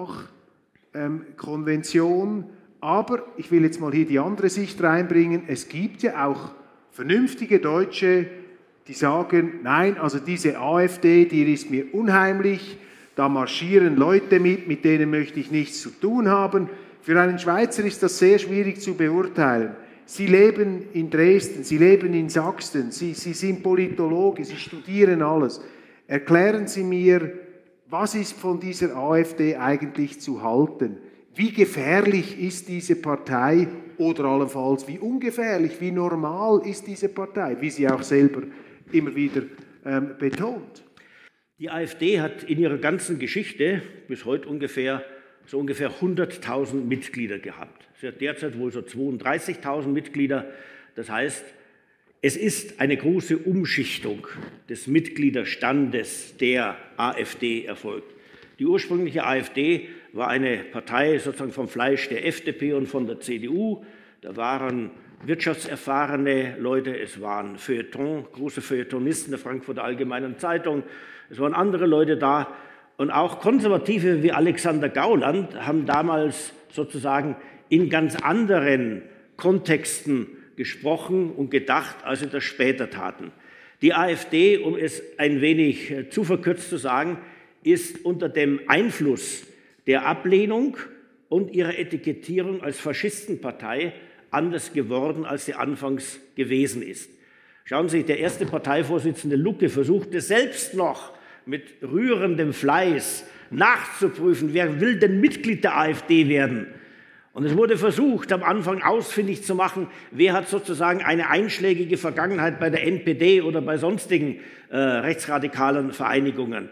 Sprachkonvention, ähm, aber ich will jetzt mal hier die andere Sicht reinbringen, es gibt ja auch vernünftige Deutsche, die sagen, nein, also diese AfD, die ist mir unheimlich, da marschieren Leute mit, mit denen möchte ich nichts zu tun haben. Für einen Schweizer ist das sehr schwierig zu beurteilen. Sie leben in Dresden, Sie leben in Sachsen, Sie, Sie sind Politologe, Sie studieren alles. Erklären Sie mir, was ist von dieser AfD eigentlich zu halten? Wie gefährlich ist diese Partei oder allenfalls wie ungefährlich, wie normal ist diese Partei, wie sie auch selber immer wieder ähm, betont? Die AfD hat in ihrer ganzen Geschichte bis heute ungefähr so ungefähr hunderttausend Mitglieder gehabt. Sie hat derzeit wohl so zweiunddreißigtausend Mitglieder. Das heißt, es ist eine große Umschichtung des Mitgliederstandes der AfD erfolgt. Die ursprüngliche AfD war eine Partei sozusagen vom Fleisch der F D P und von der C D U. Da waren wirtschaftserfahrene Leute, es waren Feuilleton, große Feuilletonisten der Frankfurter Allgemeinen Zeitung, es waren andere Leute da. Und auch Konservative wie Alexander Gauland haben damals sozusagen in ganz anderen Kontexten gesprochen und gedacht, als sie das später taten. Die AfD, um es ein wenig zu verkürzt zu sagen, ist unter dem Einfluss der Ablehnung und ihrer Etikettierung als Faschistenpartei anders geworden, als sie anfangs gewesen ist. Schauen Sie, der erste Parteivorsitzende Lucke versuchte selbst noch mit rührendem Fleiß nachzuprüfen, wer will denn Mitglied der AfD werden. Und es wurde versucht, am Anfang ausfindig zu machen, wer hat sozusagen eine einschlägige Vergangenheit bei der N P D oder bei sonstigen äh, rechtsradikalen Vereinigungen.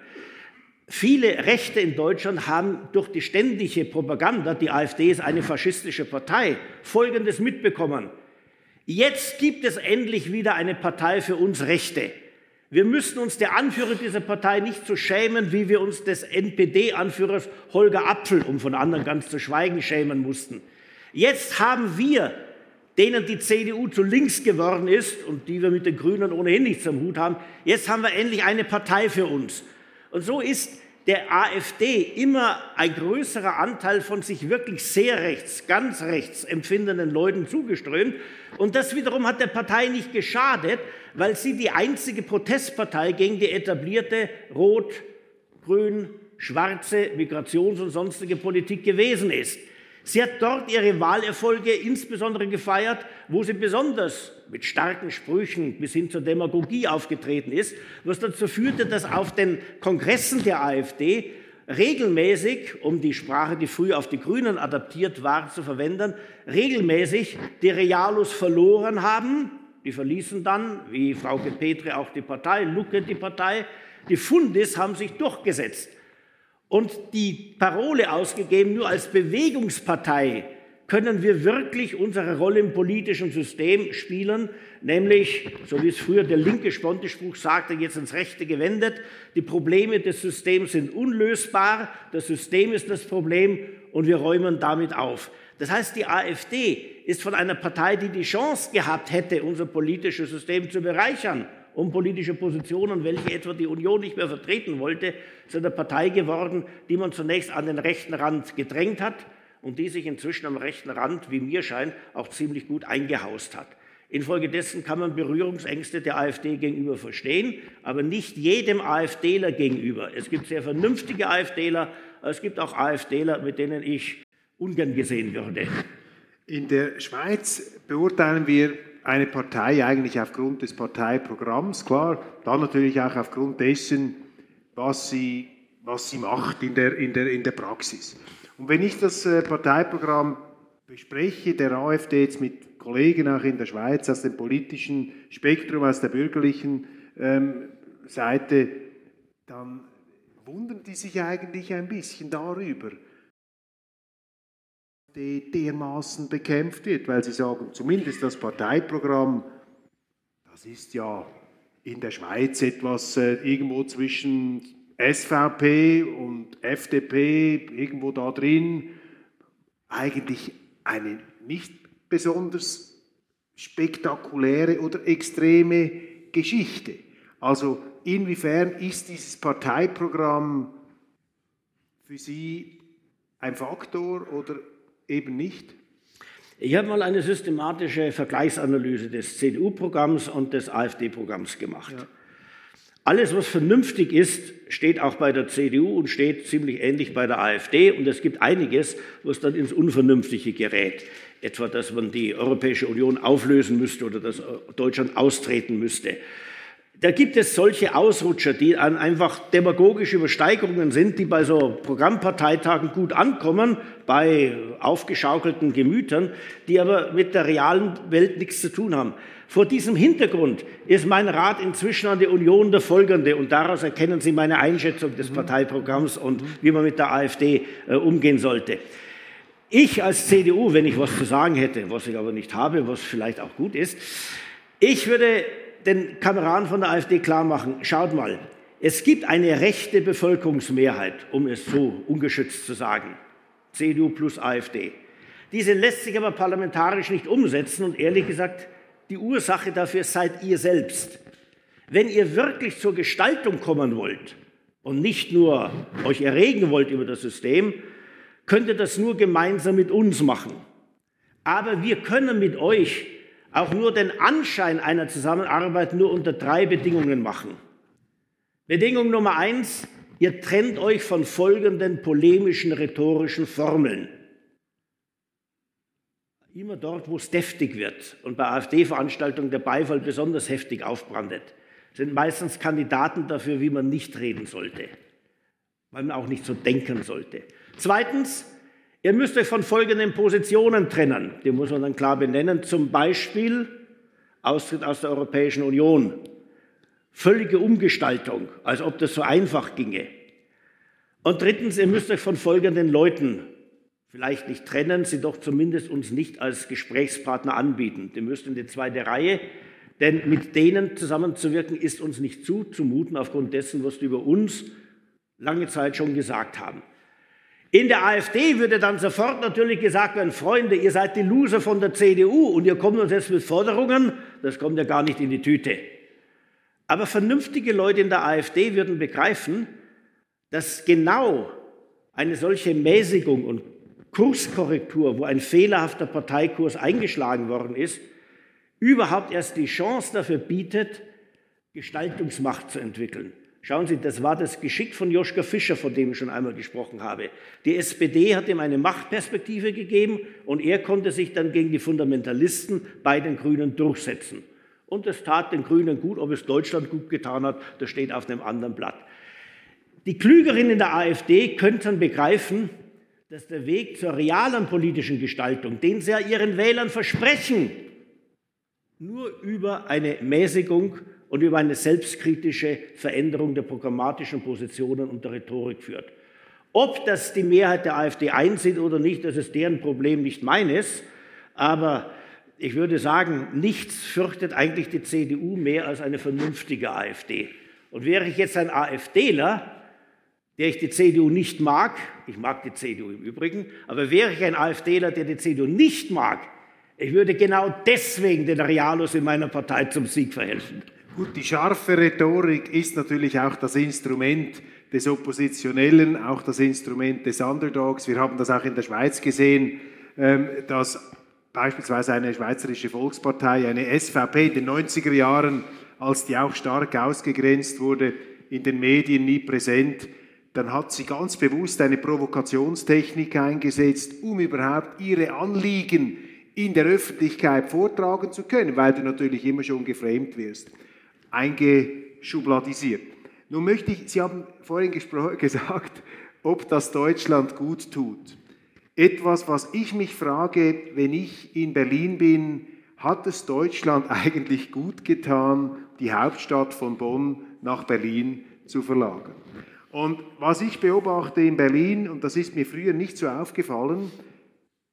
Viele Rechte in Deutschland haben durch die ständige Propaganda, die AfD ist eine faschistische Partei, Folgendes mitbekommen. Jetzt gibt es endlich wieder eine Partei für uns Rechte. Wir müssen uns der Anführer dieser Partei nicht so schämen, wie wir uns des N P D-Anführers Holger Apfel, um von anderen ganz zu schweigen, schämen mussten. Jetzt haben wir, denen die C D U zu links geworden ist und die wir mit den Grünen ohnehin nichts am Hut haben, jetzt haben wir endlich eine Partei für uns. Und so ist der AfD immer ein größerer Anteil von sich wirklich sehr rechts, ganz rechts empfindenden Leuten zugeströmt. Und das wiederum hat der Partei nicht geschadet, weil sie die einzige Protestpartei gegen die etablierte rot, grün, schwarze Migrations- und sonstige Politik gewesen ist. Sie hat dort ihre Wahlerfolge insbesondere gefeiert, wo sie besonders mit starken Sprüchen bis hin zur Demagogie aufgetreten ist, was dazu führte, dass auf den Kongressen der AfD regelmäßig, um die Sprache, die früher auf die Grünen adaptiert war, zu verwenden, regelmäßig die Realos verloren haben. Die verließen dann, wie Frauke Petri auch die Partei, Lucke die Partei. Die Fundis haben sich durchgesetzt und die Parole ausgegeben, nur als Bewegungspartei können wir wirklich unsere Rolle im politischen System spielen, nämlich, so wie es früher der linke Sponti-Spruch sagte, jetzt ins Rechte gewendet, die Probleme des Systems sind unlösbar, das System ist das Problem und wir räumen damit auf. Das heißt, die AfD ist von einer Partei, die die Chance gehabt hätte, unser politisches System zu bereichern, um politische Positionen, welche etwa die Union nicht mehr vertreten wollte, zu einer Partei geworden, die man zunächst an den rechten Rand gedrängt hat und die sich inzwischen am rechten Rand, wie mir scheint, auch ziemlich gut eingehaust hat. Infolgedessen kann man Berührungsängste der AfD gegenüber verstehen, aber nicht jedem AfDler gegenüber. Es gibt sehr vernünftige AfDler, es gibt auch AfDler, mit denen ich ungern gesehen würde. In der Schweiz beurteilen wir eine Partei eigentlich aufgrund des Parteiprogramms, klar, dann natürlich auch aufgrund dessen, was sie, was sie macht in der, in der, in der Praxis. Und wenn ich das Parteiprogramm bespreche, der AfD jetzt mit Kollegen auch in der Schweiz aus dem politischen Spektrum, aus der bürgerlichen ähm, Seite, dann wundern die sich eigentlich ein bisschen darüber, die dermaßen bekämpft wird, weil sie sagen, zumindest das Parteiprogramm, das ist ja in der Schweiz etwas äh, irgendwo zwischen S V P und F D P, irgendwo da drin, eigentlich eine nicht besonders spektakuläre oder extreme Geschichte. Also inwiefern ist dieses Parteiprogramm für Sie ein Faktor oder eben nicht? Ich habe mal eine systematische Vergleichsanalyse des C D U-Programms und des AfD-Programms gemacht. Ja. Alles, was vernünftig ist, steht auch bei der C D U und steht ziemlich ähnlich bei der AfD. Und es gibt einiges, was dann ins Unvernünftige gerät. Etwa, dass man die Europäische Union auflösen müsste oder dass Deutschland austreten müsste. Da gibt es solche Ausrutscher, die einfach demagogische Übersteigerungen sind, die bei so Programmparteitagen gut ankommen, bei aufgeschaukelten Gemütern, die aber mit der realen Welt nichts zu tun haben. Vor diesem Hintergrund ist mein Rat inzwischen an die Union der folgende, und daraus erkennen Sie meine Einschätzung des Parteiprogramms und wie man mit der AfD äh, umgehen sollte. Ich als C D U, wenn ich was zu sagen hätte, was ich aber nicht habe, was vielleicht auch gut ist, ich würde den Kameraden von der AfD klar machen, schaut mal, es gibt eine rechte Bevölkerungsmehrheit, um es so ungeschützt zu sagen, C D U plus AfD. Diese lässt sich aber parlamentarisch nicht umsetzen und ehrlich gesagt, die Ursache dafür seid ihr selbst. Wenn ihr wirklich zur Gestaltung kommen wollt und nicht nur euch erregen wollt über das System, könnt ihr das nur gemeinsam mit uns machen. Aber wir können mit euch auch nur den Anschein einer Zusammenarbeit nur unter drei Bedingungen machen. Bedingung Nummer eins, ihr trennt euch von folgenden polemischen, rhetorischen Formeln. Immer dort, wo es deftig wird und bei AfD-Veranstaltungen der Beifall besonders heftig aufbrandet, sind meistens Kandidaten dafür, wie man nicht reden sollte, weil man auch nicht so denken sollte. Zweitens, ihr müsst euch von folgenden Positionen trennen. Die muss man dann klar benennen. Zum Beispiel Austritt aus der Europäischen Union. Völlige Umgestaltung, als ob das so einfach ginge. Und drittens, ihr müsst euch von folgenden Leuten vielleicht nicht trennen, sie doch zumindest uns nicht als Gesprächspartner anbieten. Die müsst in die zweite Reihe, denn mit denen zusammenzuwirken ist uns nicht zuzumuten, aufgrund dessen, was die über uns lange Zeit schon gesagt haben. In der AfD würde dann sofort natürlich gesagt werden, Freunde, ihr seid die Loser von der C D U und ihr kommt uns jetzt mit Forderungen, das kommt ja gar nicht in die Tüte. Aber vernünftige Leute in der AfD würden begreifen, dass genau eine solche Mäßigung und Kurskorrektur, wo ein fehlerhafter Parteikurs eingeschlagen worden ist, überhaupt erst die Chance dafür bietet, Gestaltungsmacht zu entwickeln. Schauen Sie, das war das Geschick von Joschka Fischer, von dem ich schon einmal gesprochen habe. Die S P D hat ihm eine Machtperspektive gegeben und er konnte sich dann gegen die Fundamentalisten bei den Grünen durchsetzen. Und das tat den Grünen gut, ob es Deutschland gut getan hat, das steht auf einem anderen Blatt. Die Klügeren in der AfD könnten begreifen, dass der Weg zur realen politischen Gestaltung, den sie ja ihren Wählern versprechen, nur über eine Mäßigung und über eine selbstkritische Veränderung der programmatischen Positionen und der Rhetorik führt. Ob das die Mehrheit der AfD einsieht oder nicht, das ist deren Problem, nicht meines. Aber ich würde sagen, nichts fürchtet eigentlich die C D U mehr als eine vernünftige AfD. Und wäre ich jetzt ein AfDler, der ich die C D U nicht mag, ich mag die C D U im Übrigen, aber wäre ich ein AfDler, der die C D U nicht mag, ich würde genau deswegen den Realos in meiner Partei zum Sieg verhelfen. Gut, die scharfe Rhetorik ist natürlich auch das Instrument des Oppositionellen, auch das Instrument des Underdogs. Wir haben das auch in der Schweiz gesehen, dass beispielsweise eine Schweizerische Volkspartei, eine S V P in den neunziger Jahren, als die auch stark ausgegrenzt wurde, in den Medien nie präsent, dann hat sie ganz bewusst eine Provokationstechnik eingesetzt, um überhaupt ihre Anliegen in der Öffentlichkeit vortragen zu können, weil du natürlich immer schon geframed wirst, eingeschubladisiert. Nun möchte ich, Sie haben vorhin gesagt, ob das Deutschland gut tut. Etwas, was ich mich frage, wenn ich in Berlin bin, hat es Deutschland eigentlich gut getan, die Hauptstadt von Bonn nach Berlin zu verlagern? Und was ich beobachte in Berlin, und das ist mir früher nicht so aufgefallen,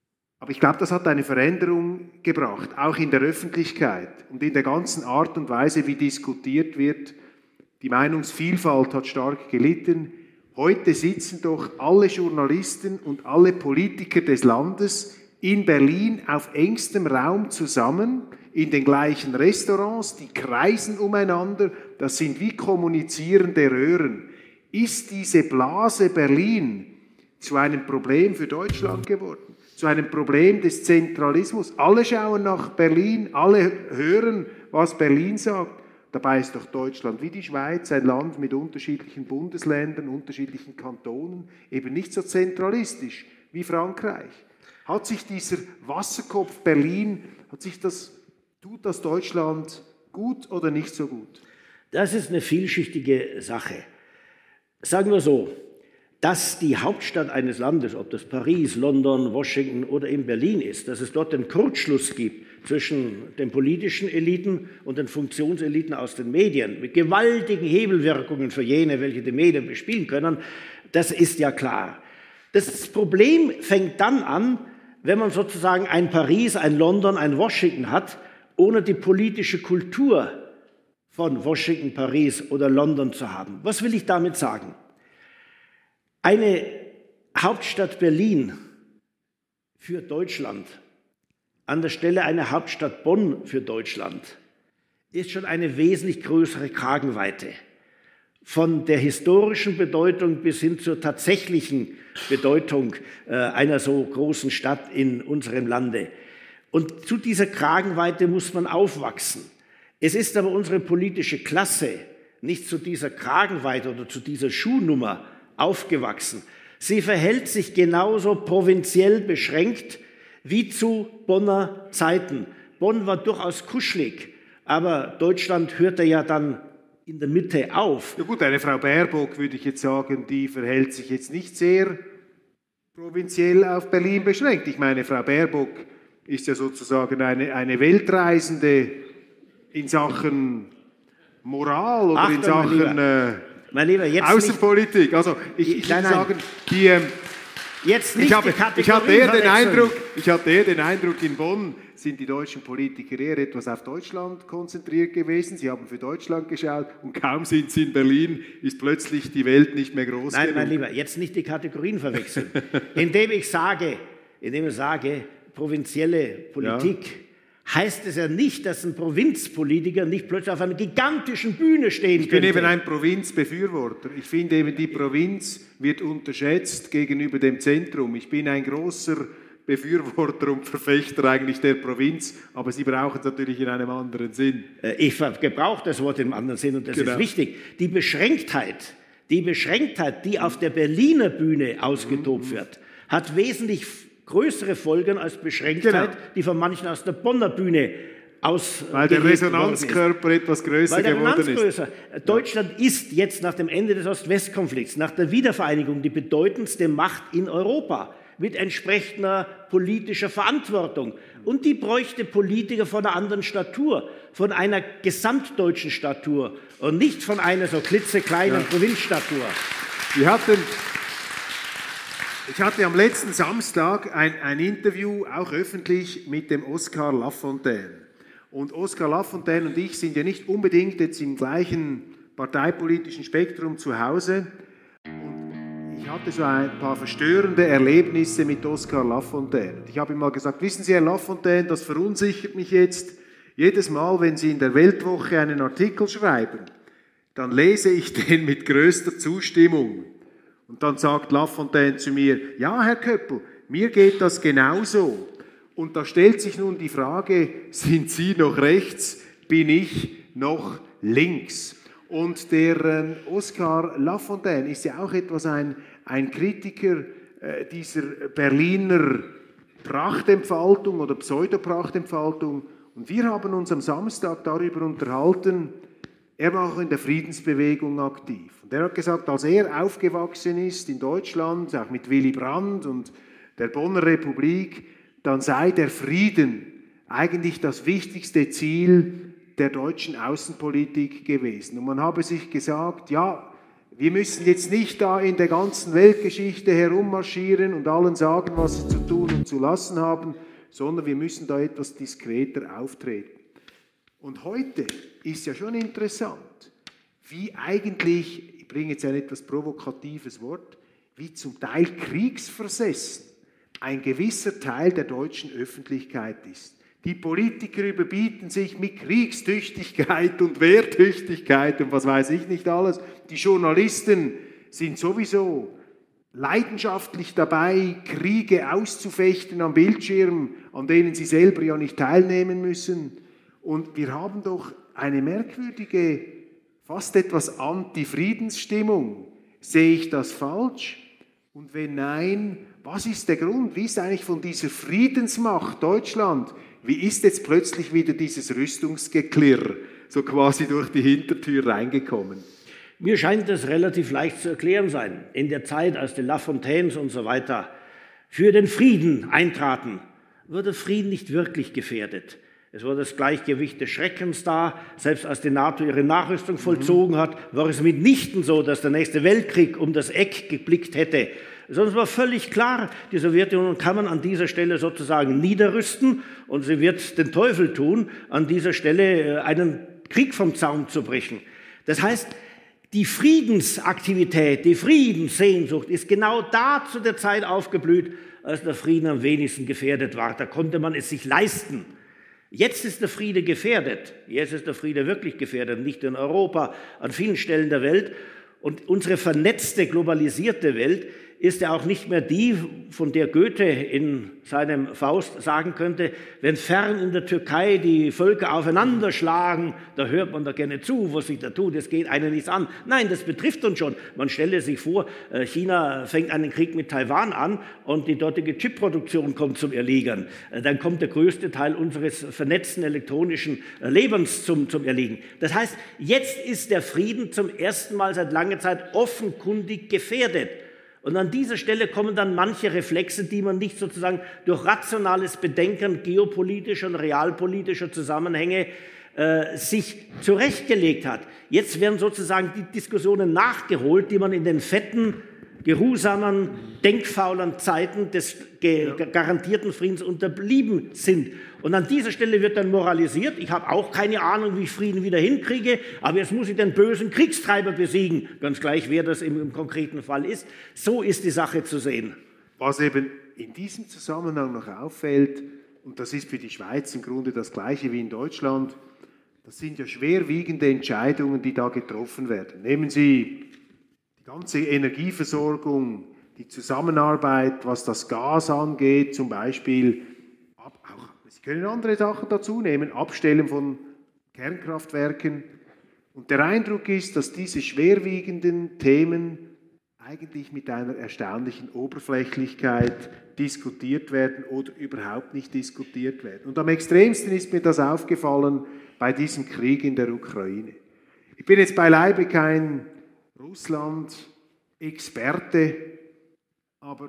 Aber ich glaube, das hat eine Veränderung gebracht, auch in der Öffentlichkeit und in der ganzen Art und Weise, wie diskutiert wird. Die Meinungsvielfalt hat stark gelitten. Heute sitzen doch alle Journalisten und alle Politiker des Landes in Berlin auf engstem Raum zusammen, in den gleichen Restaurants, die kreisen umeinander, das sind wie kommunizierende Röhren. Ist diese Blase Berlin zu einem Problem für Deutschland geworden? Zu einem Problem des Zentralismus? Alle schauen nach Berlin, alle hören, was Berlin sagt. Dabei ist doch Deutschland wie die Schweiz ein Land mit unterschiedlichen Bundesländern, unterschiedlichen Kantonen, eben nicht so zentralistisch wie Frankreich. Hat sich dieser Wasserkopf Berlin, hat sich das, tut das Deutschland gut oder nicht so gut? Das ist eine vielschichtige Sache. Sagen wir so, dass die Hauptstadt eines Landes, ob das Paris, London, Washington oder eben Berlin ist, dass es dort den Kurzschluss gibt zwischen den politischen Eliten und den Funktionseliten aus den Medien, mit gewaltigen Hebelwirkungen für jene, welche die Medien bespielen können, das ist ja klar. Das Problem fängt dann an, wenn man sozusagen ein Paris, ein London, ein Washington hat, ohne die politische Kultur von Washington, Paris oder London zu haben. Was will ich damit sagen? Eine Hauptstadt Berlin für Deutschland an der Stelle einer Hauptstadt Bonn für Deutschland ist schon eine wesentlich größere Kragenweite. Von der historischen Bedeutung bis hin zur tatsächlichen Bedeutung äh, einer so großen Stadt in unserem Lande. Und zu dieser Kragenweite muss man aufwachsen. Es ist aber unsere politische Klasse nicht zu dieser Kragenweite oder zu dieser Schuhnummer aufgewachsen. Sie verhält sich genauso provinziell beschränkt wie zu Bonner Zeiten. Bonn war durchaus kuschelig, aber Deutschland hörte ja dann in der Mitte auf. Ja gut, eine Frau Baerbock, würde ich jetzt sagen, die verhält sich jetzt nicht sehr provinziell auf Berlin beschränkt. Ich meine, Frau Baerbock ist ja sozusagen eine, eine Weltreisende in Sachen Moral oder Achtung, in Sachen äh, mein Lieber, jetzt Außenpolitik. Nicht, also ich, ich nein, würde sagen, die... Ähm, Jetzt nicht ich, habe, die ich, hatte eher den Eindruck, ich hatte eher den Eindruck, in Bonn sind die deutschen Politiker eher etwas auf Deutschland konzentriert gewesen. Sie haben für Deutschland geschaut und kaum sind sie in Berlin, ist plötzlich die Welt nicht mehr groß Nein, genug. mein Lieber, jetzt nicht die Kategorien verwechseln. indem ich sage, indem ich sage, provinzielle Politik, ja, heißt es ja nicht, dass ein Provinzpolitiker nicht plötzlich auf einer gigantischen Bühne stehen Ich bin könnte. eben ein Provinzbefürworter. Ich finde eben, die Provinz wird unterschätzt gegenüber dem Zentrum. Ich bin ein großer Befürworter und Verfechter eigentlich der Provinz, aber Sie brauchen es natürlich in einem anderen Sinn. Ich gebrauche das Wort in einem anderen Sinn und das genau. ist wichtig. Die Beschränktheit, die Beschränktheit, die auf der Berliner Bühne ausgetobt mhm. wird, hat wesentlich größere Folgen als Beschränktheit, genau. die von manchen aus der Bonner Bühne aus. Weil der Resonanzkörper etwas größer Weil der geworden Resonanz ist. Größer. Deutschland ist jetzt nach dem Ende des Ost-West-Konflikts, nach der Wiedervereinigung, die bedeutendste Macht in Europa mit entsprechender politischer Verantwortung. Und die bräuchte Politiker von einer anderen Statur, von einer gesamtdeutschen Statur und nicht von einer so klitzekleinen ja. Provinzstatur. Wir hatten... Ich hatte am letzten Samstag ein, ein Interview, auch öffentlich, mit dem Oscar Lafontaine. Und Oscar Lafontaine und ich sind ja nicht unbedingt jetzt im gleichen parteipolitischen Spektrum zu Hause. Und ich hatte so ein paar verstörende Erlebnisse mit Oscar Lafontaine. Ich habe ihm mal gesagt, wissen Sie, Herr Lafontaine, das verunsichert mich jetzt. Jedes Mal, wenn Sie in der Weltwoche einen Artikel schreiben, dann lese ich den mit größter Zustimmung. Und dann sagt Lafontaine zu mir, ja, Herr Köppel, mir geht das genauso. Und da stellt sich nun die Frage, sind Sie noch rechts, bin ich noch links? Und der äh, Oscar Lafontaine ist ja auch etwas ein, ein Kritiker äh, dieser Berliner Prachtentfaltung oder Pseudoprachtentfaltung. Und wir haben uns am Samstag darüber unterhalten, er war auch in der Friedensbewegung aktiv. Und er hat gesagt, als er aufgewachsen ist in Deutschland, auch mit Willy Brandt und der Bonner Republik, dann sei der Frieden eigentlich das wichtigste Ziel der deutschen Außenpolitik gewesen. Und man habe sich gesagt, ja, wir müssen jetzt nicht da in der ganzen Weltgeschichte herummarschieren und allen sagen, was sie zu tun und tun zu lassen haben, sondern wir müssen da etwas diskreter auftreten. Und heute ist ja schon interessant, wie eigentlich, ich bringe jetzt ein etwas provokatives Wort, wie zum Teil kriegsversessen ein gewisser Teil der deutschen Öffentlichkeit ist. Die Politiker überbieten sich mit Kriegstüchtigkeit und Wehrtüchtigkeit und was weiß ich nicht alles. Die Journalisten sind sowieso leidenschaftlich dabei, Kriege auszufechten am Bildschirm, an denen sie selber ja nicht teilnehmen müssen. Und wir haben doch eine merkwürdige, fast etwas Anti-Friedensstimmung. Sehe ich das falsch? Und wenn nein, was ist der Grund? Wie ist eigentlich von dieser Friedensmacht Deutschland, wie ist jetzt plötzlich wieder dieses Rüstungsgeklirr so quasi durch die Hintertür reingekommen? Mir scheint das relativ leicht zu erklären sein. In der Zeit, als die Lafontaines und so weiter für den Frieden eintraten, wurde Frieden nicht wirklich gefährdet. Es war das Gleichgewicht des Schreckens da. Selbst als die NATO ihre Nachrüstung vollzogen hat, war es mitnichten so, dass der nächste Weltkrieg um das Eck geblickt hätte. Sondern es war völlig klar, die Sowjetunion kann man an dieser Stelle sozusagen niederrüsten und sie wird den Teufel tun, an dieser Stelle einen Krieg vom Zaun zu brechen. Das heißt, die Friedensaktivität, die Friedenssehnsucht ist genau da zu der Zeit aufgeblüht, als der Frieden am wenigsten gefährdet war. Da konnte man es sich leisten. Jetzt ist der Friede gefährdet. Jetzt ist der Friede wirklich gefährdet, nicht in Europa, an vielen Stellen der Welt. Und unsere vernetzte, globalisierte Welt ist ja auch nicht mehr die, von der Goethe in seinem Faust sagen könnte, wenn fern in der Türkei die Völker aufeinander schlagen, da hört man da gerne zu, was sich da tut, es geht einen nichts an. Nein, das betrifft uns schon. Man stelle sich vor, China fängt einen Krieg mit Taiwan an und die dortige Chipproduktion kommt zum Erliegen. Dann kommt der größte Teil unseres vernetzten elektronischen Lebens zum, zum Erliegen. Das heißt, jetzt ist der Frieden zum ersten Mal seit langer Zeit offenkundig gefährdet. Und an dieser Stelle kommen dann manche Reflexe, die man nicht sozusagen durch rationales Bedenken geopolitischer und realpolitischer Zusammenhänge äh, sich zurechtgelegt hat. Jetzt werden sozusagen die Diskussionen nachgeholt, die man in den fetten, geruhsamen, denkfaulen Zeiten des garantierten Friedens unterblieben sind. Und an dieser Stelle wird dann moralisiert, ich habe auch keine Ahnung, wie ich Frieden wieder hinkriege, aber jetzt muss ich den bösen Kriegstreiber besiegen, ganz gleich, wer das im, im konkreten Fall ist. So ist die Sache zu sehen. Was eben in diesem Zusammenhang noch auffällt, und das ist für die Schweiz im Grunde das Gleiche wie in Deutschland, das sind ja schwerwiegende Entscheidungen, die da getroffen werden. Nehmen Sie die ganze Energieversorgung, die Zusammenarbeit, was das Gas angeht, zum Beispiel, auch, Sie können andere Sachen dazu nehmen, Abstellen von Kernkraftwerken. Und der Eindruck ist, dass diese schwerwiegenden Themen eigentlich mit einer erstaunlichen Oberflächlichkeit diskutiert werden oder überhaupt nicht diskutiert werden. Und am extremsten ist mir das aufgefallen bei diesem Krieg in der Ukraine. Ich bin jetzt beileibe kein Russland-Experte, aber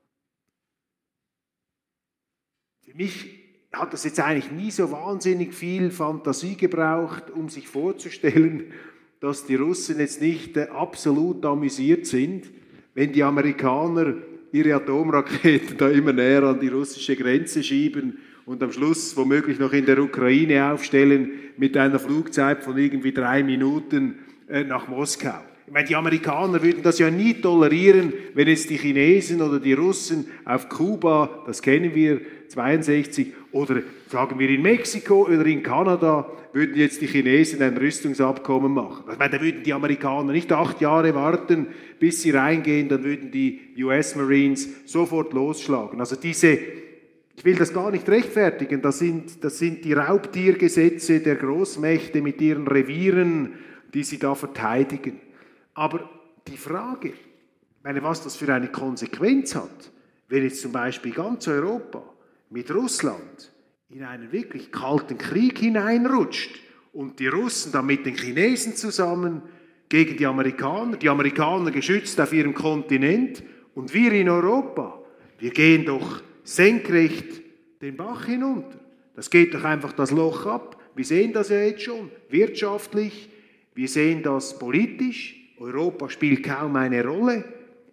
für mich hat das jetzt eigentlich nie so wahnsinnig viel Fantasie gebraucht, um sich vorzustellen, dass die Russen jetzt nicht äh, absolut amüsiert sind, wenn die Amerikaner ihre Atomraketen da immer näher an die russische Grenze schieben und am Schluss womöglich noch in der Ukraine aufstellen mit einer Flugzeit von irgendwie drei Minuten äh, nach Moskau. Ich meine, die Amerikaner würden das ja nie tolerieren, wenn jetzt die Chinesen oder die Russen auf Kuba, das kennen wir, zweiundsechzig, oder sagen wir in Mexiko oder in Kanada, würden jetzt die Chinesen ein Rüstungsabkommen machen. Ich meine, da würden die Amerikaner nicht acht Jahre warten, bis sie reingehen, dann würden die U S Marines sofort losschlagen. Also diese, ich will das gar nicht rechtfertigen, das sind, das sind die Raubtiergesetze der Großmächte mit ihren Revieren, die sie da verteidigen. Aber die Frage, ich meine, was das für eine Konsequenz hat, wenn jetzt zum Beispiel ganz Europa mit Russland in einen wirklich kalten Krieg hineinrutscht und die Russen dann mit den Chinesen zusammen gegen die Amerikaner, die Amerikaner geschützt auf ihrem Kontinent und wir in Europa, wir gehen doch senkrecht den Bach hinunter. Das geht doch einfach das Loch ab. Wir sehen das ja jetzt schon, wirtschaftlich, wir sehen das politisch. Europa spielt kaum eine Rolle.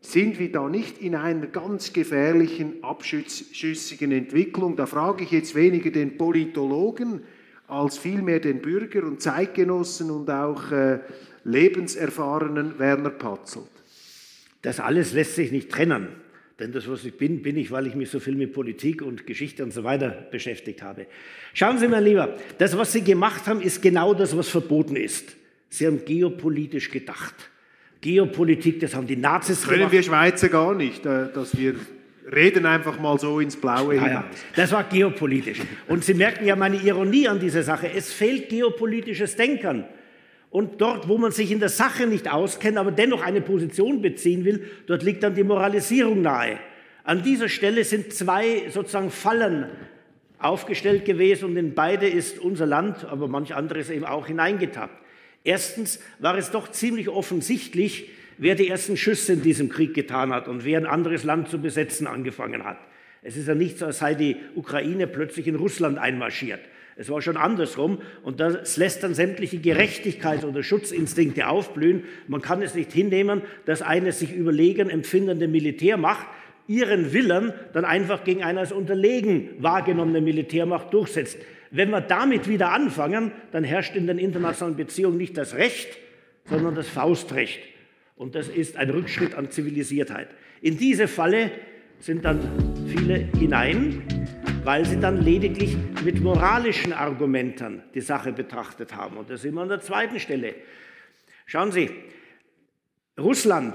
Sind wir da nicht in einer ganz gefährlichen, abschüssigen Entwicklung? Da frage ich jetzt weniger den Politologen als vielmehr den Bürger und Zeitgenossen und auch äh, lebenserfahrenen Werner Patzelt. Das alles lässt sich nicht trennen. Denn das, was ich bin, bin ich, weil ich mich so viel mit Politik und Geschichte und so weiter beschäftigt habe. Schauen Sie mal lieber, das, was Sie gemacht haben, ist genau das, was verboten ist. Sie haben geopolitisch gedacht. Geopolitik, das haben die Nazis gemacht. Können wir Schweizer gar nicht, dass wir reden einfach mal so ins Blaue hinaus. Ja, ja. Das war geopolitisch. Und Sie merken ja meine Ironie an dieser Sache. Es fehlt geopolitisches Denken. Und dort, wo man sich in der Sache nicht auskennt, aber dennoch eine Position beziehen will, dort liegt dann die Moralisierung nahe. An dieser Stelle sind zwei sozusagen Fallen aufgestellt gewesen und in beide ist unser Land, aber manch anderes eben auch hineingetappt. Erstens war es doch ziemlich offensichtlich, wer die ersten Schüsse in diesem Krieg getan hat und wer ein anderes Land zu besetzen angefangen hat. Es ist ja nicht so, als sei die Ukraine plötzlich in Russland einmarschiert. Es war schon andersrum und das lässt dann sämtliche Gerechtigkeits- oder Schutzinstinkte aufblühen. Man kann es nicht hinnehmen, dass eine sich überlegen empfindende Militärmacht ihren Willen dann einfach gegen eine als unterlegen wahrgenommene Militärmacht durchsetzt. Wenn wir damit wieder anfangen, dann herrscht in den internationalen Beziehungen nicht das Recht, sondern das Faustrecht. Und das ist ein Rückschritt an Zivilisiertheit. In diese Falle sind dann viele hinein, weil sie dann lediglich mit moralischen Argumenten die Sache betrachtet haben. Und da sind wir an der zweiten Stelle. Schauen Sie, Russland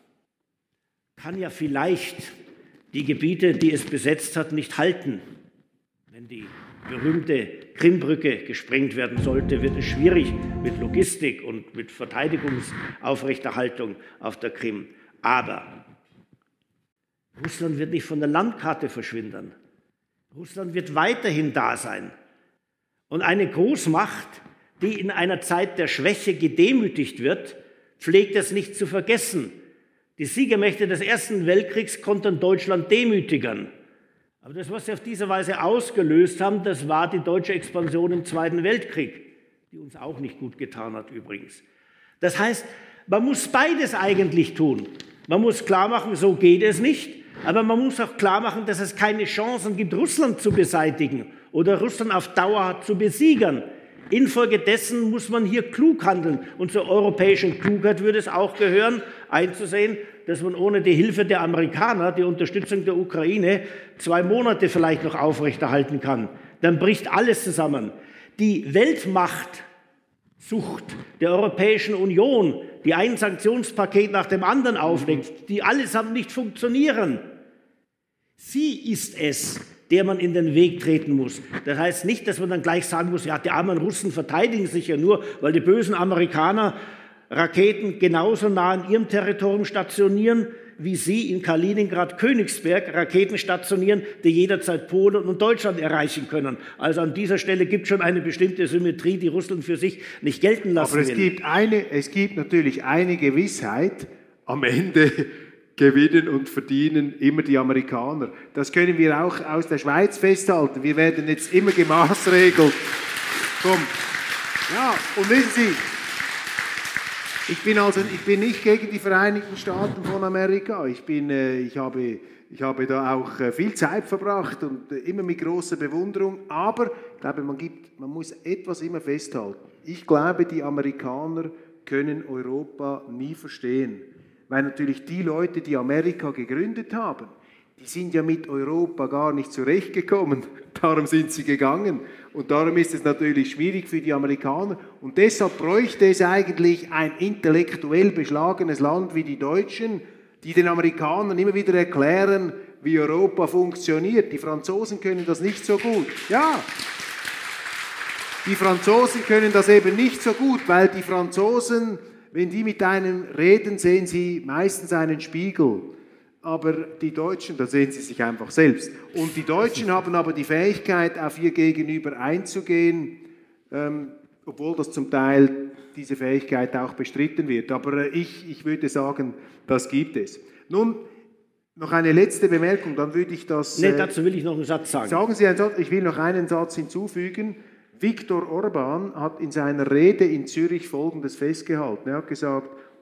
kann ja vielleicht die Gebiete, die es besetzt hat, nicht halten. Wenn die berühmte Krimbrücke gesprengt werden sollte, wird es schwierig mit Logistik und mit Verteidigungsaufrechterhaltung auf der Krim. Aber Russland wird nicht von der Landkarte verschwinden. Russland wird weiterhin da sein. Und eine Großmacht, die in einer Zeit der Schwäche gedemütigt wird, pflegt es nicht zu vergessen. Die Siegermächte des Ersten Weltkriegs konnten Deutschland demütigen. Aber das, was sie auf diese Weise ausgelöst haben, das war die deutsche Expansion im Zweiten Weltkrieg, die uns auch nicht gut getan hat übrigens. Das heißt, man muss beides eigentlich tun. Man muss klar machen, so geht es nicht. Aber man muss auch klar machen, dass es keine Chancen gibt, Russland zu beseitigen oder Russland auf Dauer zu besiegen. Infolgedessen muss man hier klug handeln. Und zur europäischen Klugheit würde es auch gehören, einzusehen, dass man ohne die Hilfe der Amerikaner, die Unterstützung der Ukraine, zwei Monate vielleicht noch aufrechterhalten kann. Dann bricht alles zusammen. Die Weltmachtsucht der Europäischen Union, die ein Sanktionspaket nach dem anderen auflegt, die allesamt nicht funktionieren. Sie ist es, der man in den Weg treten muss. Das heißt nicht, dass man dann gleich sagen muss, ja, die armen Russen verteidigen sich ja nur, weil die bösen Amerikaner Raketen genauso nah an ihrem Territorium stationieren, wie sie in Kaliningrad, Königsberg Raketen stationieren, die jederzeit Polen und Deutschland erreichen können. Also an dieser Stelle gibt es schon eine bestimmte Symmetrie, die Russland für sich nicht gelten lassen will. Aber es gibt, eine, es gibt natürlich eine Gewissheit, am Ende gewinnen und verdienen immer die Amerikaner. Das können wir auch aus der Schweiz festhalten. Wir werden jetzt immer gemaßregelt. Komm. Ja, und wissen Sie, ich bin also ich bin nicht gegen die Vereinigten Staaten von Amerika. Ich bin, äh, ich habe, ich habe da auch äh, viel Zeit verbracht und äh, immer mit großer Bewunderung. Aber ich glaube, man gibt, man muss etwas immer festhalten. Ich glaube, die Amerikaner können Europa nie verstehen, weil natürlich die Leute, die Amerika gegründet haben, die sind ja mit Europa gar nicht zurechtgekommen. Darum sind sie gegangen. Und darum ist es natürlich schwierig für die Amerikaner. Und deshalb bräuchte es eigentlich ein intellektuell beschlagenes Land wie die Deutschen, die den Amerikanern immer wieder erklären, wie Europa funktioniert. Die Franzosen können das nicht so gut. Ja, die Franzosen können das eben nicht so gut, weil die Franzosen, wenn die mit einem reden, sehen sie meistens einen Spiegel. Aber die Deutschen, da sehen sie sich einfach selbst. Und die Deutschen haben aber die Fähigkeit, auf ihr Gegenüber einzugehen, ähm, obwohl das zum Teil diese Fähigkeit auch bestritten wird. Aber äh, ich, ich würde sagen, das gibt es. Nun, noch eine letzte Bemerkung, dann würde ich das... Nee, dazu will ich noch einen Satz sagen. Sagen Sie einen Satz, ich will noch einen Satz hinzufügen. Viktor Orban hat in seiner Rede in Zürich Folgendes festgehalten. Er hat gesagt,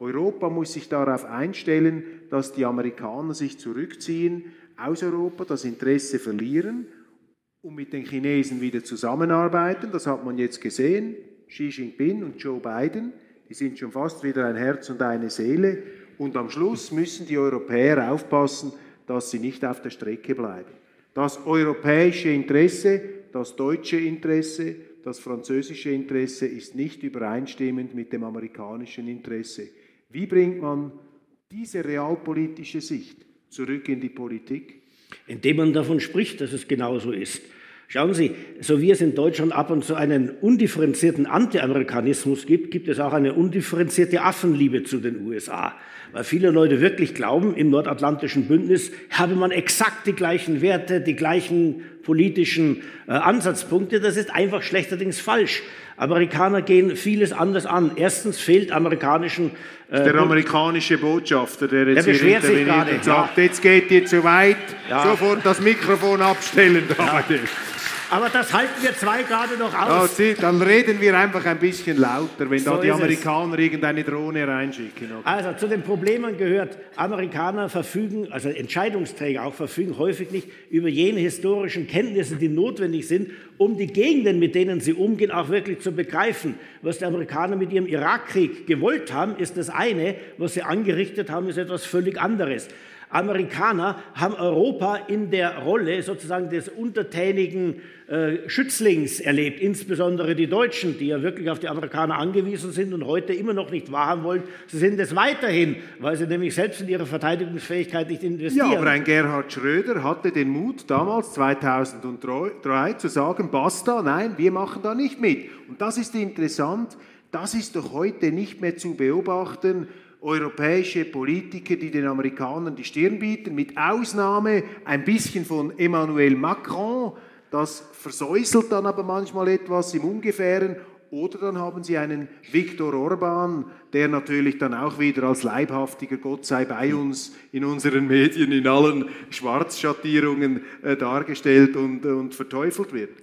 Europa muss sich darauf einstellen, dass die Amerikaner sich zurückziehen aus Europa, das Interesse verlieren und mit den Chinesen wieder zusammenarbeiten. Das hat man jetzt gesehen. Xi Jinping und Joe Biden, die sind schon fast wieder ein Herz und eine Seele. Und am Schluss müssen die Europäer aufpassen, dass sie nicht auf der Strecke bleiben. Das europäische Interesse, das deutsche Interesse, das französische Interesse ist nicht übereinstimmend mit dem amerikanischen Interesse. Wie bringt man diese realpolitische Sicht zurück in die Politik? Indem man davon spricht, dass es genauso ist. Schauen Sie, so wie es in Deutschland ab und zu einen undifferenzierten Anti-Amerikanismus gibt, gibt es auch eine undifferenzierte Affenliebe zu den U S A. Weil viele Leute wirklich glauben, im nordatlantischen Bündnis habe man exakt die gleichen Werte, die gleichen politischen äh, Ansatzpunkte. Das ist einfach schlechterdings falsch. Amerikaner gehen vieles anders an. Erstens fehlt amerikanischen... Äh, der amerikanische Botschafter, der jetzt der hier beschwert sich interveniert gerade, und sagt, ja. jetzt geht ihr zu weit, Ja. sofort das Mikrofon abstellen. Ja. Aber das halten wir zwei gerade noch Ja, aus. Sie, dann reden wir einfach ein bisschen lauter, wenn So da die ist es. Amerikaner irgendeine Drohne reinschicken. Okay. Also zu den Problemen gehört, Amerikaner verfügen, also Entscheidungsträger auch verfügen häufig nicht über jene historischen Kenntnisse, die notwendig sind, um die Gegenden, mit denen sie umgehen, auch wirklich zu begreifen. Was die Amerikaner mit ihrem Irakkrieg gewollt haben, ist das eine, was sie angerichtet haben, ist etwas völlig anderes. Amerikaner haben Europa in der Rolle sozusagen des untertänigen äh, Schützlings erlebt, insbesondere die Deutschen, die ja wirklich auf die Amerikaner angewiesen sind und heute immer noch nicht wahrhaben wollen. Sie sind es weiterhin, weil sie nämlich selbst in ihre Verteidigungsfähigkeit nicht investieren. Ja, aber ein Gerhard Schröder hatte den Mut, damals zweitausenddrei, zu sagen, basta, nein, wir machen da nicht mit. Und das ist interessant, das ist doch heute nicht mehr zu beobachten, europäische Politiker, die den Amerikanern die Stirn bieten, mit Ausnahme ein bisschen von Emmanuel Macron, das versäuselt dann aber manchmal etwas im Ungefähren, oder dann haben sie einen Viktor Orban, der natürlich dann auch wieder als leibhaftiger Gott sei bei uns in unseren Medien in allen Schwarzschattierungen äh, dargestellt und, und verteufelt wird.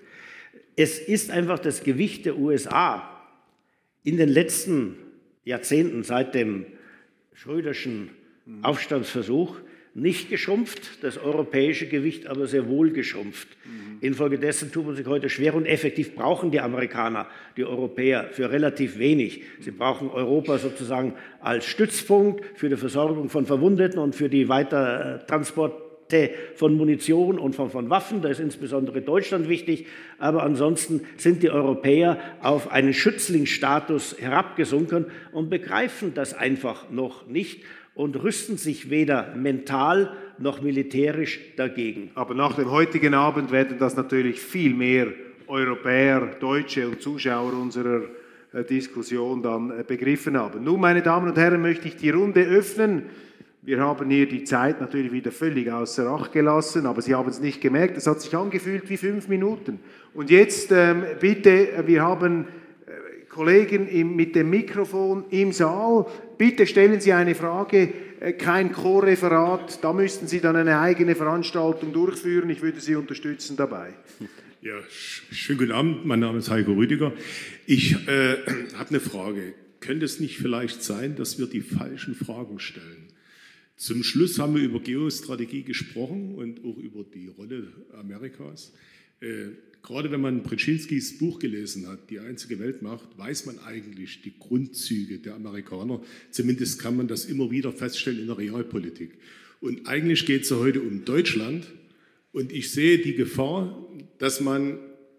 Es ist einfach das Gewicht der U S A in den letzten Jahrzehnten seit dem Schröderschen Aufstandsversuch nicht geschrumpft, das europäische Gewicht aber sehr wohl geschrumpft. Mhm. Infolgedessen tut man sich heute schwer und effektiv brauchen die Amerikaner, die Europäer für relativ wenig. Sie brauchen Europa sozusagen als Stützpunkt für die Versorgung von Verwundeten und für die Weitertransporte von Munition und von, von Waffen. Da ist insbesondere Deutschland wichtig. Aber ansonsten sind die Europäer auf einen Schützlingsstatus herabgesunken und begreifen das einfach noch nicht und rüsten sich weder mental noch militärisch dagegen. Aber nach dem heutigen Abend werden das natürlich viel mehr Europäer, Deutsche und Zuschauer unserer äh, Diskussion dann äh, begriffen haben. Nun, meine Damen und Herren, möchte ich die Runde öffnen. Wir haben hier die Zeit natürlich wieder völlig außer Acht gelassen, aber Sie haben es nicht gemerkt, es hat sich angefühlt wie fünf Minuten. Und jetzt ähm, bitte, wir haben äh, Kollegen im, mit dem Mikrofon im Saal, bitte stellen Sie eine Frage, äh, kein Co-Referat, da müssten Sie dann eine eigene Veranstaltung durchführen, ich würde Sie unterstützen dabei. Ja, schönen guten Abend, mein Name ist Heiko Rüdiger. Ich äh, habe eine Frage. Könnte es nicht vielleicht sein, dass wir die falschen Fragen stellen? Zum Schluss haben wir über Geostrategie gesprochen und auch über die Rolle Amerikas. Äh, gerade wenn man Brzezinskis Buch gelesen hat, Die einzige Weltmacht, weiß man eigentlich die Grundzüge der Amerikaner. Zumindest kann man das immer wieder feststellen in der Realpolitik. Und eigentlich geht es ja heute um Deutschland. Und ich sehe die Gefahr, dass man,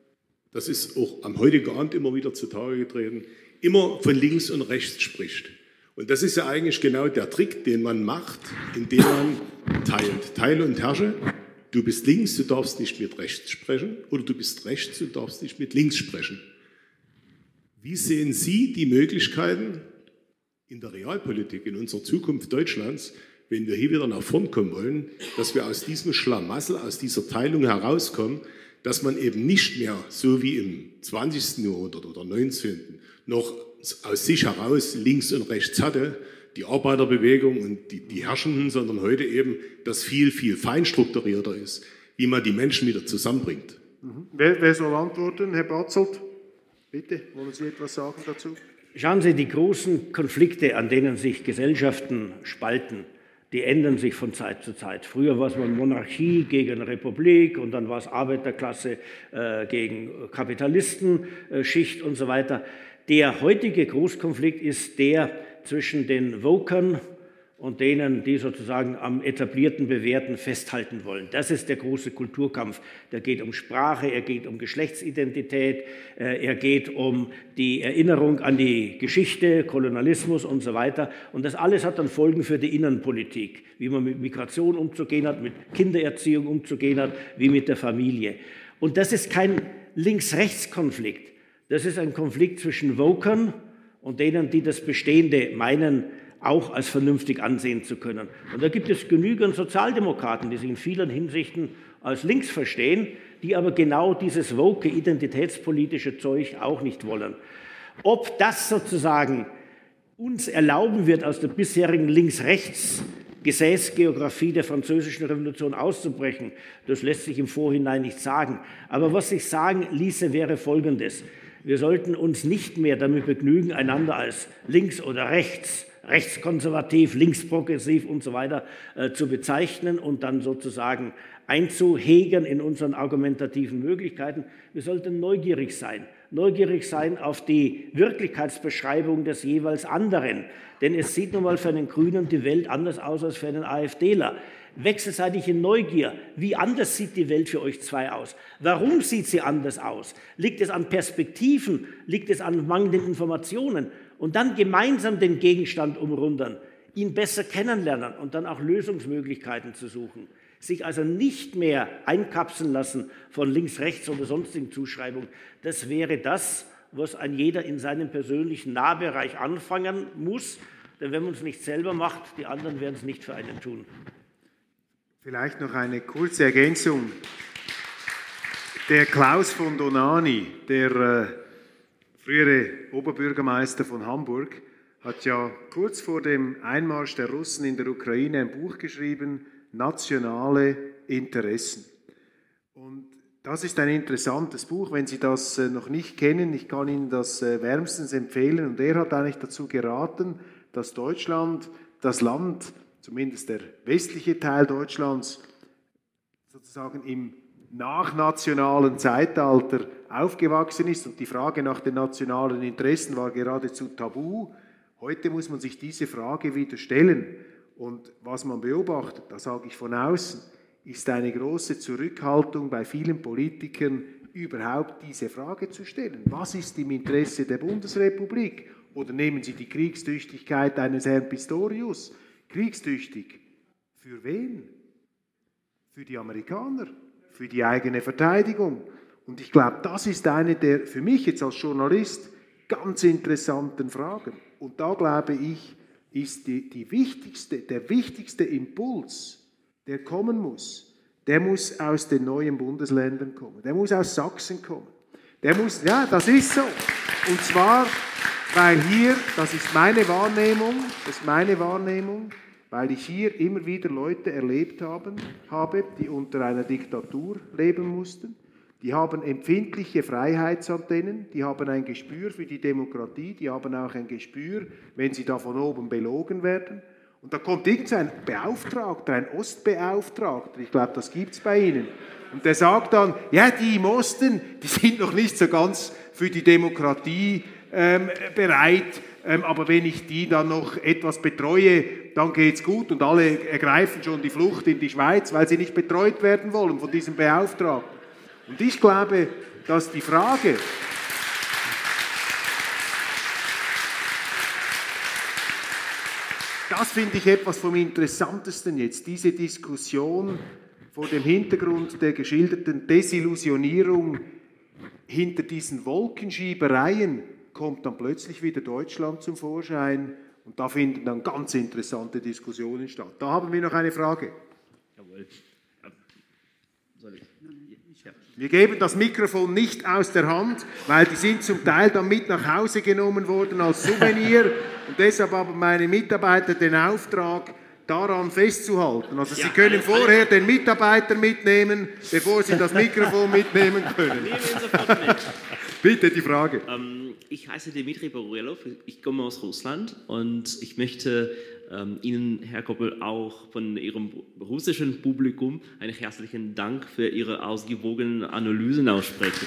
das ist auch am heutigen Abend immer wieder zutage getreten, immer von links und rechts spricht. Und das ist ja eigentlich genau der Trick, den man macht, indem man teilt. Teile und herrsche. Du bist links, du darfst nicht mit rechts sprechen. Oder du bist rechts, du darfst nicht mit links sprechen. Wie sehen Sie die Möglichkeiten in der Realpolitik, in unserer Zukunft Deutschlands, wenn wir hier wieder nach vorn kommen wollen, dass wir aus diesem Schlamassel, aus dieser Teilung herauskommen, dass man eben nicht mehr, so wie im zwanzigsten Jahrhundert oder neunzehnten noch aus sich heraus links und rechts hatte, die Arbeiterbewegung und die, die Herrschenden, sondern heute eben das viel, viel feinstrukturierter ist, wie man die Menschen wieder zusammenbringt. Mhm. Wer, wer soll antworten? Herr Batzelt, bitte, wollen Sie etwas sagen dazu? Schauen Sie, die großen Konflikte, an denen sich Gesellschaften spalten, die ändern sich von Zeit zu Zeit. Früher war es mal Monarchie gegen Republik und dann war es Arbeiterklasse äh, gegen Kapitalistenschicht und so weiter. Der heutige Großkonflikt ist der zwischen den Vokern und denen, die sozusagen am etablierten, bewährten festhalten wollen. Das ist der große Kulturkampf. Der geht um Sprache, er geht um Geschlechtsidentität, er geht um die Erinnerung an die Geschichte, Kolonialismus und so weiter. Und das alles hat dann Folgen für die Innenpolitik, wie man mit Migration umzugehen hat, mit Kindererziehung umzugehen hat, wie mit der Familie. Und das ist kein Links-Rechts-Konflikt. Das ist ein Konflikt zwischen Vokern und denen, die das Bestehende meinen, auch als vernünftig ansehen zu können. Und da gibt es genügend Sozialdemokraten, die sich in vielen Hinsichten als links verstehen, die aber genau dieses woke, identitätspolitische Zeug auch nicht wollen. Ob das sozusagen uns erlauben wird, aus der bisherigen Links-Rechts-Gesäßgeografie der Französischen Revolution auszubrechen, das lässt sich im Vorhinein nicht sagen. Aber was sich sagen ließe, wäre Folgendes. Wir sollten uns nicht mehr damit begnügen, einander als links oder rechts, rechtskonservativ, linksprogressiv und so weiter äh, zu bezeichnen und dann sozusagen einzuhegen in unseren argumentativen Möglichkeiten. Wir sollten neugierig sein, neugierig sein auf die Wirklichkeitsbeschreibung des jeweils anderen. Denn es sieht nun mal für einen Grünen die Welt anders aus als für einen AfDler. Wechselseitige Neugier. Wie anders sieht die Welt für euch zwei aus? Warum sieht sie anders aus? Liegt es an Perspektiven? Liegt es an mangelnden Informationen? Und dann gemeinsam den Gegenstand umrundern, ihn besser kennenlernen und dann auch Lösungsmöglichkeiten zu suchen. Sich also nicht mehr einkapseln lassen von links, rechts oder sonstigen Zuschreibungen. Das wäre das, was ein jeder in seinem persönlichen Nahbereich anfangen muss. Denn wenn man es nicht selber macht, die anderen werden es nicht für einen tun. Vielleicht noch eine kurze Ergänzung. Der Klaus von Donani, der äh, frühere Oberbürgermeister von Hamburg, hat ja kurz vor dem Einmarsch der Russen in der Ukraine ein Buch geschrieben, Nationale Interessen. Und das ist ein interessantes Buch, wenn Sie das äh, noch nicht kennen. Ich kann Ihnen das äh, wärmstens empfehlen. Und er hat eigentlich dazu geraten, dass Deutschland, das Land, zumindest der westliche Teil Deutschlands, sozusagen im nachnationalen Zeitalter aufgewachsen ist und die Frage nach den nationalen Interessen war geradezu tabu. Heute muss man sich diese Frage wieder stellen. Und was man beobachtet, das sage ich von außen, ist eine große Zurückhaltung bei vielen Politikern, überhaupt diese Frage zu stellen. Was ist im Interesse der Bundesrepublik? Oder nehmen Sie die Kriegstüchtigkeit eines Herrn Pistorius. Kriegstüchtig. Für wen? Für die Amerikaner, für die eigene Verteidigung. Und ich glaube, das ist eine der für mich jetzt als Journalist ganz interessanten Fragen. Und da glaube ich, ist die, die wichtigste, der wichtigste Impuls, der kommen muss, der muss aus den neuen Bundesländern kommen. Der muss aus Sachsen kommen. Der muss, ja, das ist so. Und zwar, weil hier, das ist meine Wahrnehmung, das ist meine Wahrnehmung, weil ich hier immer wieder Leute erlebt haben, habe, die unter einer Diktatur leben mussten. Die haben empfindliche Freiheitsantennen, die haben ein Gespür für die Demokratie, die haben auch ein Gespür, wenn sie da von oben belogen werden. Und da kommt irgendein Beauftragter, ein Ostbeauftragter, ich glaube, das gibt es bei Ihnen, und der sagt dann, ja, die im Osten, die sind noch nicht so ganz für die Demokratie ähm, bereit, ähm, aber wenn ich die dann noch etwas betreue, dann geht's gut und alle ergreifen schon die Flucht in die Schweiz, weil sie nicht betreut werden wollen von diesem Beauftragten. Und ich glaube, dass die Frage, das finde ich etwas vom Interessantesten jetzt, diese Diskussion vor dem Hintergrund der geschilderten Desillusionierung hinter diesen Wolkenschiebereien kommt dann plötzlich wieder Deutschland zum Vorschein und da finden dann ganz interessante Diskussionen statt. Da haben wir noch eine Frage. Jawohl. Soll ich? Wir geben das Mikrofon nicht aus der Hand, weil die sind zum Teil dann mit nach Hause genommen worden als Souvenir und deshalb haben meine Mitarbeiter den Auftrag, daran festzuhalten. Also ja, Sie können alles, vorher alles. den Mitarbeiter mitnehmen, bevor Sie das Mikrofon mitnehmen können. Bitte die Frage. Ähm, ich heiße Dmitri Borelov, ich komme aus Russland und ich möchte ähm, Ihnen, Herr Koppel, auch von Ihrem russischen Publikum einen herzlichen Dank für Ihre ausgewogenen Analysen aussprechen.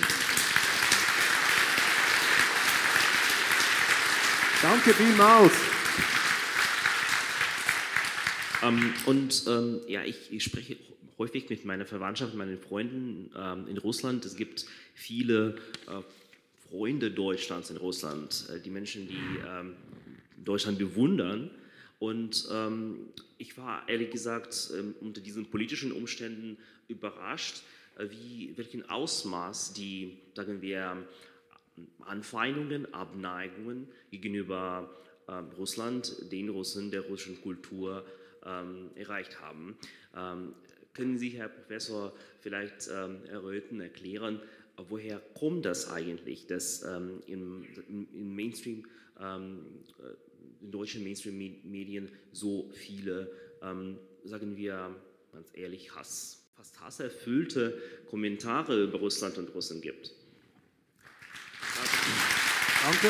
Danke vielmals. Ähm, und ähm, ja, ich, ich spreche häufig mit meiner Verwandtschaft, meinen Freunden ähm, in Russland. Es gibt viele äh, Freunde Deutschlands in Russland, äh, die Menschen, die ähm, Deutschland bewundern. Und ähm, ich war ehrlich gesagt ähm, unter diesen politischen Umständen überrascht, äh, wie, welchen Ausmaß die, sagen wir, Anfeindungen, Abneigungen gegenüber äh, Russland, den Russen, der russischen Kultur ähm, erreicht haben. Ähm, können Sie, Herr Professor, vielleicht ähm, erläutern, erklären, woher kommt das eigentlich, dass ähm, im, im Mainstream, ähm, in deutschen Mainstream-Medien so viele, ähm, sagen wir ganz ehrlich, Hass, fast hasserfüllte Kommentare über Russland und Russen gibt? Danke.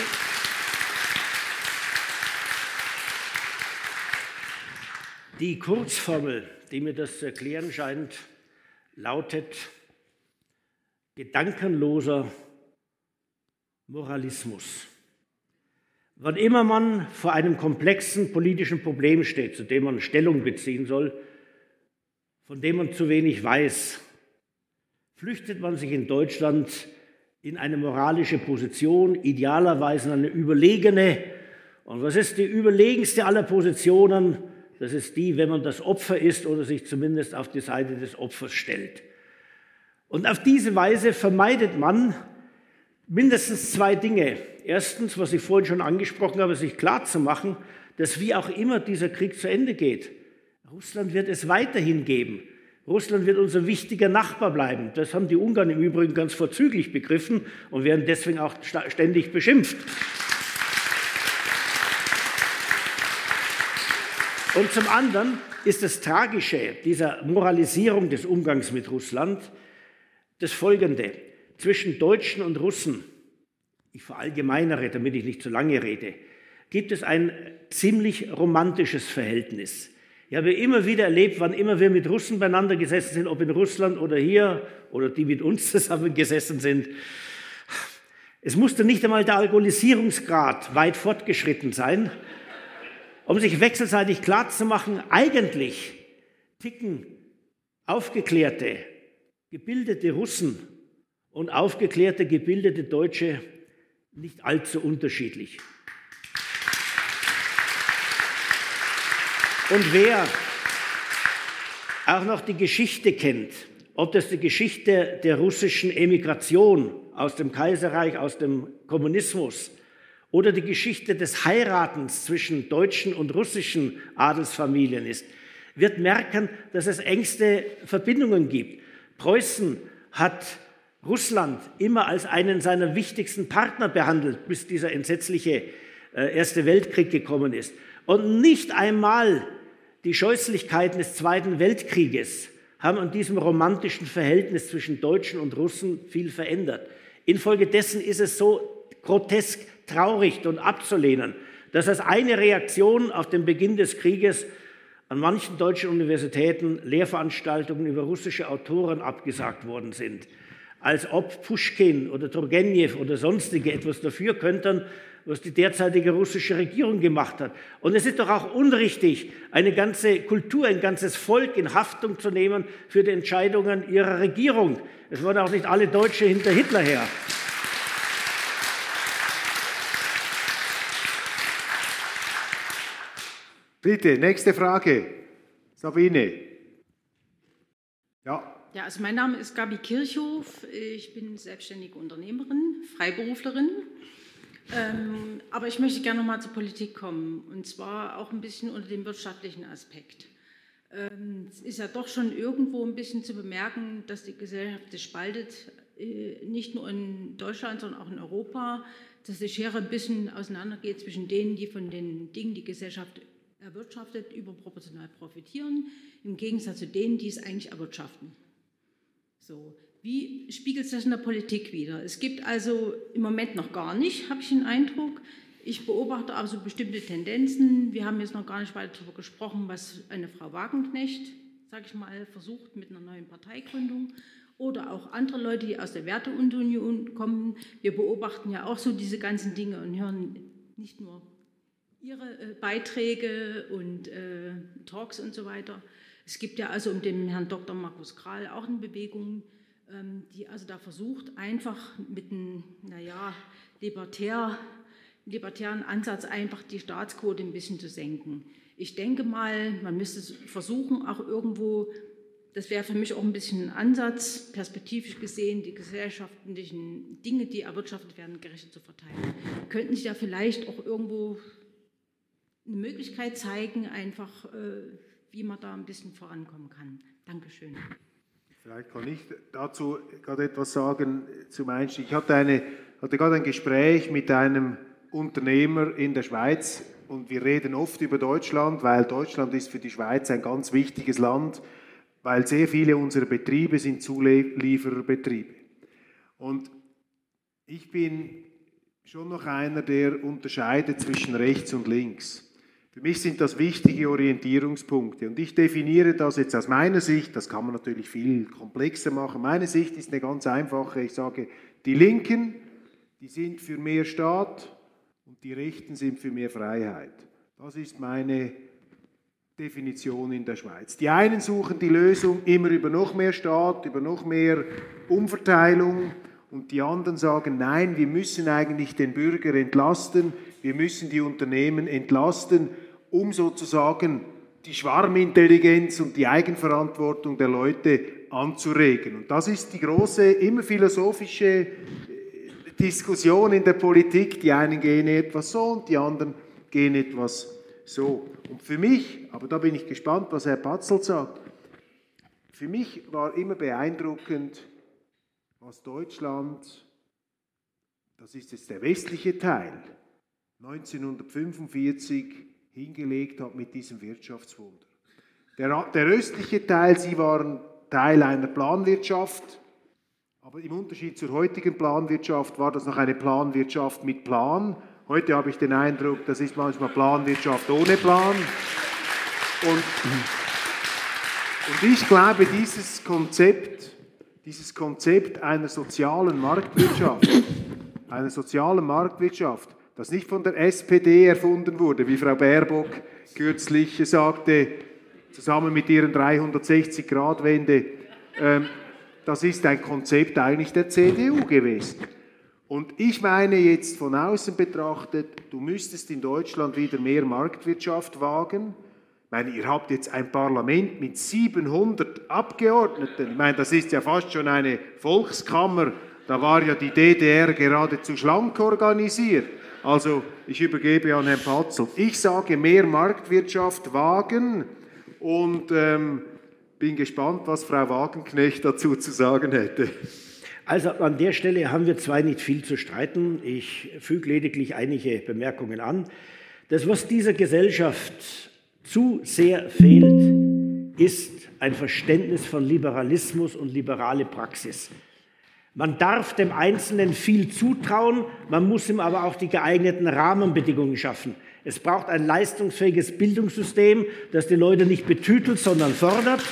Die Kurzformel, die mir das zu erklären scheint, lautet gedankenloser Moralismus. Wann immer man vor einem komplexen politischen Problem steht, zu dem man Stellung beziehen soll, von dem man zu wenig weiß, flüchtet man sich in Deutschland in eine moralische Position, idealerweise in eine überlegene. Und was ist die überlegenste aller Positionen? Das ist die, wenn man das Opfer ist oder sich zumindest auf die Seite des Opfers stellt. Und auf diese Weise vermeidet man mindestens zwei Dinge. Erstens, was ich vorhin schon angesprochen habe, sich klarzumachen, dass wie auch immer dieser Krieg zu Ende geht, Russland wird es weiterhin geben. Russland wird unser wichtiger Nachbar bleiben. Das haben die Ungarn im Übrigen ganz vorzüglich begriffen und werden deswegen auch ständig beschimpft. Und zum anderen ist das Tragische dieser Moralisierung des Umgangs mit Russland das Folgende. Zwischen Deutschen und Russen, ich verallgemeinere, damit ich nicht zu lange rede, gibt es ein ziemlich romantisches Verhältnis. Ich habe immer wieder erlebt, wann immer wir mit Russen beieinander gesessen sind, ob in Russland oder hier, oder die mit uns zusammen gesessen sind, es musste nicht einmal der Alkoholisierungsgrad weit fortgeschritten sein, um sich wechselseitig klarzumachen, eigentlich ticken aufgeklärte, gebildete Russen und aufgeklärte, gebildete Deutsche nicht allzu unterschiedlich. Und wer auch noch die Geschichte kennt, ob das die Geschichte der russischen Emigration aus dem Kaiserreich, aus dem Kommunismus oder die Geschichte des Heiratens zwischen deutschen und russischen Adelsfamilien ist, wird merken, dass es engste Verbindungen gibt. Preußen hat Russland immer als einen seiner wichtigsten Partner behandelt, bis dieser entsetzliche äh, Erste Weltkrieg gekommen ist. Und nicht einmal die Scheußlichkeiten des Zweiten Weltkrieges haben an diesem romantischen Verhältnis zwischen Deutschen und Russen viel verändert. Infolgedessen ist es so grotesk traurig und abzulehnen, dass als eine Reaktion auf den Beginn des Krieges an manchen deutschen Universitäten Lehrveranstaltungen über russische Autoren abgesagt worden sind. Als ob Puschkin oder Turgenew oder sonstige etwas dafür könnten, was die derzeitige russische Regierung gemacht hat. Und es ist doch auch unrichtig, eine ganze Kultur, ein ganzes Volk in Haftung zu nehmen für die Entscheidungen ihrer Regierung. Es waren auch nicht alle Deutsche hinter Hitler her. Bitte, nächste Frage. Sabine. Ja. Ja, also mein Name ist Gabi Kirchhoff. Ich bin selbstständige Unternehmerin, Freiberuflerin. Ähm, aber ich möchte gerne noch mal zur Politik kommen, und zwar auch ein bisschen unter dem wirtschaftlichen Aspekt. Ähm, es ist ja doch schon irgendwo ein bisschen zu bemerken, dass die Gesellschaft sich spaltet, äh, nicht nur in Deutschland, sondern auch in Europa, dass die Schere ein bisschen auseinandergeht zwischen denen, die von den Dingen, die Gesellschaft erwirtschaftet, überproportional profitieren, im Gegensatz zu denen, die es eigentlich erwirtschaften. So, wie spiegelt sich das in der Politik wider? Es gibt also im Moment noch gar nicht, habe ich den Eindruck. Ich beobachte aber so bestimmte Tendenzen. Wir haben jetzt noch gar nicht weiter darüber gesprochen, was eine Frau Wagenknecht, sage ich mal, versucht mit einer neuen Parteigründung oder auch andere Leute, die aus der Werteunion kommen. Wir beobachten ja auch so diese ganzen Dinge und hören nicht nur ihre äh, Beiträge und äh, Talks und so weiter. Es gibt ja also um den Herrn Doktor Markus Kral auch eine Bewegung, ähm, die also da versucht, einfach mit einem, naja, libertär libertären Ansatz einfach die Staatsquote ein bisschen zu senken. Ich denke mal, man müsste versuchen, auch irgendwo, das wäre für mich auch ein bisschen ein Ansatz, perspektivisch gesehen, die gesellschaftlichen Dinge, die erwirtschaftet werden, gerechter zu verteilen. Könnten Sie da vielleicht auch irgendwo eine Möglichkeit zeigen, einfach, wie man da ein bisschen vorankommen kann? Dankeschön. Vielleicht kann ich dazu gerade etwas sagen zum Einstieg. Ich hatte, eine, hatte gerade ein Gespräch mit einem Unternehmer in der Schweiz und wir reden oft über Deutschland, weil Deutschland ist für die Schweiz ein ganz wichtiges Land, weil sehr viele unserer Betriebe sind Zuliefererbetriebe. Und ich bin schon noch einer, der unterscheidet zwischen rechts und links. Für mich sind das wichtige Orientierungspunkte und ich definiere das jetzt aus meiner Sicht, das kann man natürlich viel komplexer machen. Meine Sicht ist eine ganz einfache, ich sage, die Linken, die sind für mehr Staat, und die Rechten sind für mehr Freiheit. Das ist meine Definition in der Schweiz. Die einen suchen die Lösung immer über noch mehr Staat, über noch mehr Umverteilung und die anderen sagen, nein, wir müssen eigentlich den Bürger entlasten, wir müssen die Unternehmen entlasten, um sozusagen die Schwarmintelligenz und die Eigenverantwortung der Leute anzuregen. Und das ist die große, immer philosophische Diskussion in der Politik, die einen gehen etwas so und die anderen gehen etwas so. Und für mich, aber da bin ich gespannt, was Herr Patzelt sagt, für mich war immer beeindruckend, was Deutschland, das ist jetzt der westliche Teil, neunzehnhundertfünfundvierzig hingelegt hat mit diesem Wirtschaftswunder. Der, der östliche Teil, sie waren Teil einer Planwirtschaft, aber im Unterschied zur heutigen Planwirtschaft war das noch eine Planwirtschaft mit Plan. Heute habe ich den Eindruck, das ist manchmal Planwirtschaft ohne Plan. Und, und ich glaube, dieses Konzept, dieses Konzept einer sozialen Marktwirtschaft, einer sozialen Marktwirtschaft, das nicht von der S P D erfunden wurde, wie Frau Baerbock kürzlich sagte, zusammen mit ihren dreihundertsechzig Grad Wende, ähm, das ist ein Konzept eigentlich der C D U gewesen. Und ich meine jetzt von außen betrachtet, du müsstest in Deutschland wieder mehr Marktwirtschaft wagen. Ich meine, ihr habt jetzt ein Parlament mit siebenhundert Abgeordneten. Ich meine, das ist ja fast schon eine Volkskammer. Da war ja die D D R geradezu schlank organisiert. Also, ich übergebe an Herrn Patzelt. Ich sage, mehr Marktwirtschaft wagen und ähm, bin gespannt, was Frau Wagenknecht dazu zu sagen hätte. Also an der Stelle haben wir zwei nicht viel zu streiten. Ich füge lediglich einige Bemerkungen an. Das, was dieser Gesellschaft zu sehr fehlt, ist ein Verständnis von Liberalismus und liberale Praxis. Man darf dem Einzelnen viel zutrauen, man muss ihm aber auch die geeigneten Rahmenbedingungen schaffen. Es braucht ein leistungsfähiges Bildungssystem, das die Leute nicht betütelt, sondern fördert.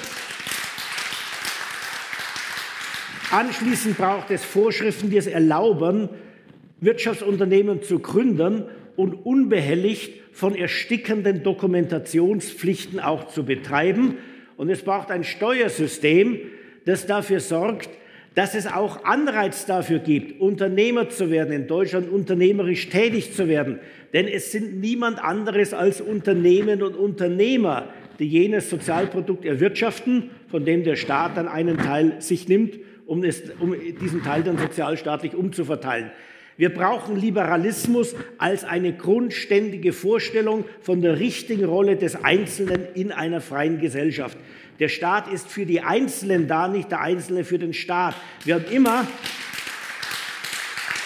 Anschließend braucht es Vorschriften, die es erlauben, Wirtschaftsunternehmen zu gründen und unbehelligt von erstickenden Dokumentationspflichten auch zu betreiben. Und es braucht ein Steuersystem, das dafür sorgt, dass es auch Anreiz dafür gibt, Unternehmer zu werden, in Deutschland unternehmerisch tätig zu werden. Denn es sind niemand anderes als Unternehmen und Unternehmer, die jenes Sozialprodukt erwirtschaften, von dem der Staat dann einen Teil sich nimmt, um, es, um diesen Teil dann sozialstaatlich umzuverteilen. Wir brauchen Liberalismus als eine grundständige Vorstellung von der richtigen Rolle des Einzelnen in einer freien Gesellschaft. Der Staat ist für die Einzelnen da, nicht der Einzelne für den Staat. Wir haben immer,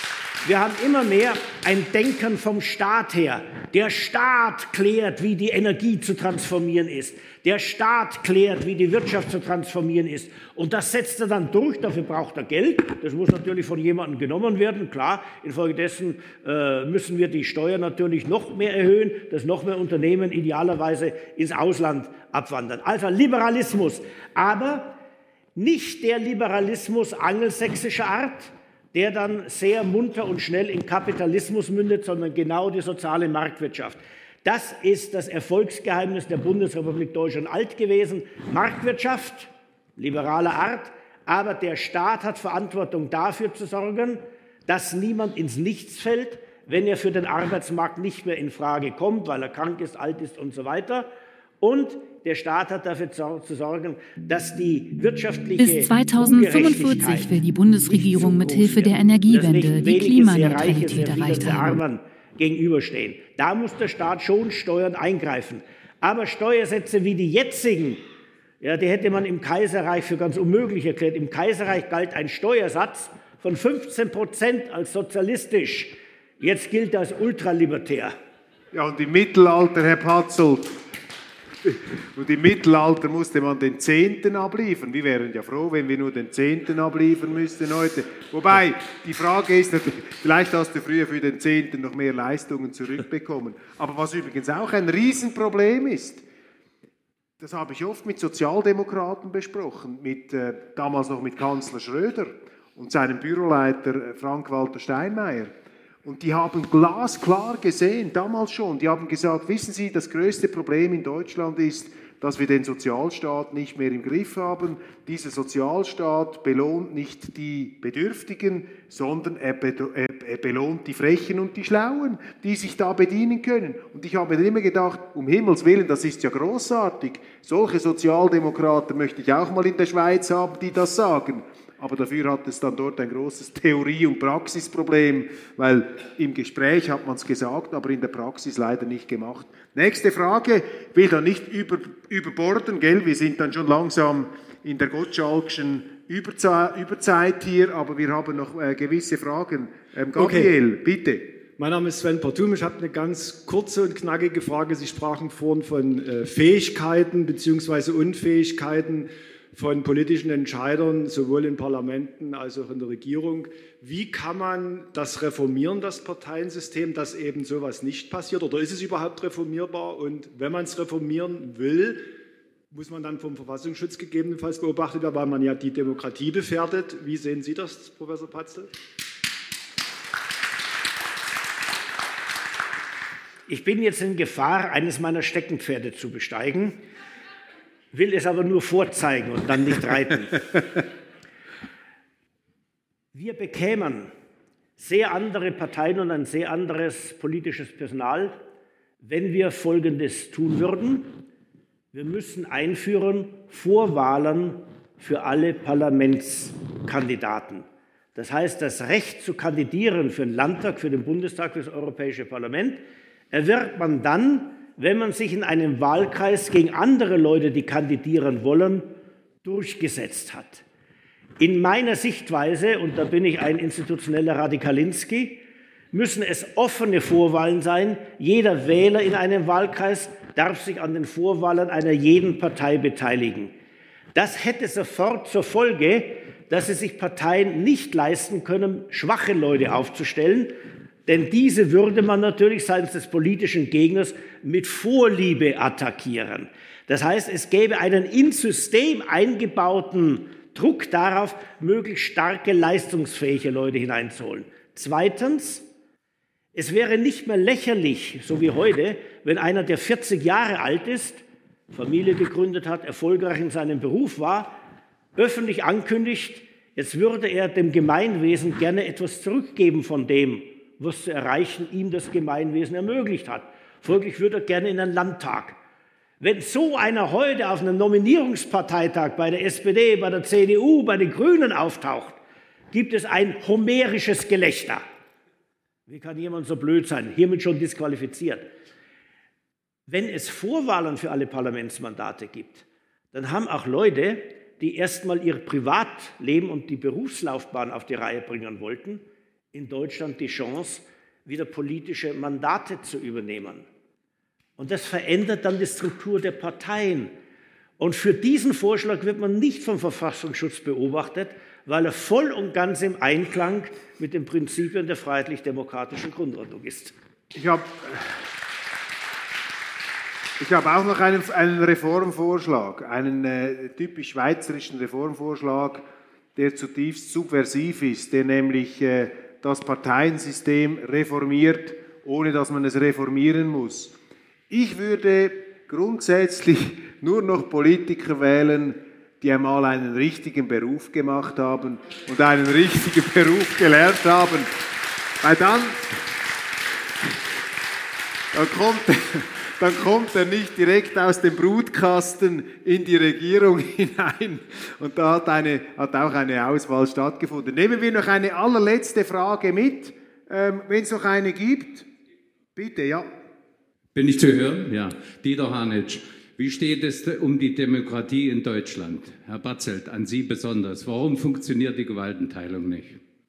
Wir haben immer mehr ein Denken vom Staat her. Der Staat klärt, wie die Energie zu transformieren ist. Der Staat klärt, wie die Wirtschaft zu transformieren ist. Und das setzt er dann durch. Dafür braucht er Geld. Das muss natürlich von jemandem genommen werden. Klar, infolgedessen äh, müssen wir die Steuern natürlich noch mehr erhöhen, dass noch mehr Unternehmen idealerweise ins Ausland abwandern. Also Liberalismus. Aber nicht der Liberalismus angelsächsischer Art, der dann sehr munter und schnell in Kapitalismus mündet, sondern genau die soziale Marktwirtschaft. Das ist das Erfolgsgeheimnis der Bundesrepublik Deutschland alt gewesen. Marktwirtschaft, liberaler Art, aber der Staat hat Verantwortung dafür zu sorgen, dass niemand ins Nichts fällt, wenn er für den Arbeitsmarkt nicht mehr in Frage kommt, weil er krank ist, alt ist und so weiter. Und der Staat hat dafür zu sorgen, dass die wirtschaftliche Bis zweitausendfünfundvierzig will die Bundesregierung mit Hilfe der Energiewende die Klimaneutralität erreicht haben. Gegenüberstehen. Da muss der Staat schon Steuern eingreifen. Aber Steuersätze wie die jetzigen, ja, die hätte man im Kaiserreich für ganz unmöglich erklärt. Im Kaiserreich galt ein Steuersatz von fünfzehn Prozent als sozialistisch. Jetzt gilt er als ultralibertär. Ja, und im Mittelalter, Herr Patzold, und im Mittelalter musste man den Zehnten abliefern. Wir wären ja froh, wenn wir nur den Zehnten abliefern müssten heute. Wobei, die Frage ist, vielleicht hast du früher für den Zehnten noch mehr Leistungen zurückbekommen. Aber was übrigens auch ein Riesenproblem ist, das habe ich oft mit Sozialdemokraten besprochen, mit, äh, damals noch mit Kanzler Schröder und seinem Büroleiter Frank-Walter Steinmeier. Und die haben glasklar gesehen, damals schon, die haben gesagt, wissen Sie, das größte Problem in Deutschland ist, dass wir den Sozialstaat nicht mehr im Griff haben. Dieser Sozialstaat belohnt nicht die Bedürftigen, sondern er, er belohnt die Frechen und die Schlauen, die sich da bedienen können. Und ich habe mir immer gedacht, um Himmels Willen, das ist ja großartig. Solche Sozialdemokraten möchte ich auch mal in der Schweiz haben, die das sagen. Aber dafür hat es dann dort ein großes Theorie- und Praxisproblem, weil im Gespräch hat man es gesagt, aber in der Praxis leider nicht gemacht. Nächste Frage, ich will da nicht über, überborden, gell? Wir sind dann schon langsam in der Gottschalkschen Überzeit, Überzeit hier, aber wir haben noch äh, gewisse Fragen. Ähm, Gabriel, okay. Bitte. Mein Name ist Sven Partum, ich habe eine ganz kurze und knackige Frage. Sie sprachen vorhin von äh, Fähigkeiten bzw. Unfähigkeiten von politischen Entscheidern, sowohl in Parlamenten als auch in der Regierung. Wie kann man das reformieren, das Parteiensystem, dass eben sowas nicht passiert? Oder ist es überhaupt reformierbar? Und wenn man es reformieren will, muss man dann vom Verfassungsschutz gegebenenfalls beobachtet werden, weil man ja die Demokratie gefährdet. Wie sehen Sie das, Professor Patzel? Ich bin jetzt in Gefahr, eines meiner Steckenpferde zu besteigen, will es aber nur vorzeigen und dann nicht reiten. Wir bekämen sehr andere Parteien und ein sehr anderes politisches Personal, wenn wir Folgendes tun würden. Wir müssen einführen Vorwahlen für alle Parlamentskandidaten. Das heißt, das Recht zu kandidieren für den Landtag, für den Bundestag, für das Europäische Parlament erwirbt man dann, wenn man sich in einem Wahlkreis gegen andere Leute, die kandidieren wollen, durchgesetzt hat. In meiner Sichtweise, und da bin ich ein institutioneller Radikalinski, müssen es offene Vorwahlen sein. Jeder Wähler in einem Wahlkreis darf sich an den Vorwahlen einer jeden Partei beteiligen. Das hätte sofort zur Folge, dass es sich Parteien nicht leisten können, schwache Leute aufzustellen, denn diese würde man natürlich seitens des politischen Gegners mit Vorliebe attackieren. Das heißt, es gäbe einen ins System eingebauten Druck darauf, möglichst starke, leistungsfähige Leute hineinzuholen. Zweitens, es wäre nicht mehr lächerlich, so wie heute, wenn einer, der vierzig Jahre alt ist, Familie gegründet hat, erfolgreich in seinem Beruf war, öffentlich ankündigt, jetzt würde er dem Gemeinwesen gerne etwas zurückgeben von dem, was zu erreichen ihm das Gemeinwesen ermöglicht hat. Folglich würde er gerne in den Landtag. Wenn so einer heute auf einem Nominierungsparteitag bei der S P D, bei der C D U, bei den Grünen auftaucht, gibt es ein homerisches Gelächter. Wie kann jemand so blöd sein? Hiermit schon disqualifiziert. Wenn es Vorwahlen für alle Parlamentsmandate gibt, dann haben auch Leute, die erstmal ihr Privatleben und die Berufslaufbahn auf die Reihe bringen wollten, in Deutschland die Chance, wieder politische Mandate zu übernehmen. Und das verändert dann die Struktur der Parteien. Und für diesen Vorschlag wird man nicht vom Verfassungsschutz beobachtet, weil er voll und ganz im Einklang mit den Prinzipien der freiheitlich-demokratischen Grundordnung ist. Ich habe ich hab auch noch einen, einen Reformvorschlag, einen äh, typisch schweizerischen Reformvorschlag, der zutiefst subversiv ist, der nämlich äh, das Parteiensystem reformiert, ohne dass man es reformieren muss. Ich würde grundsätzlich nur noch Politiker wählen, die einmal einen richtigen Beruf gemacht haben und einen richtigen Beruf gelernt haben. Weil dann, dann, kommt, dann kommt er nicht direkt aus dem Brutkasten in die Regierung hinein. Und da hat, eine, hat auch eine Auswahl stattgefunden. Nehmen wir noch eine allerletzte Frage mit, ähm, wenn es noch eine gibt. Bitte, ja. Bin ich zu hören? Ja. Dieter Hanitsch. Wie steht es um die Demokratie in Deutschland? Herr Batzelt, an Sie besonders. Warum funktioniert die Gewaltenteilung nicht?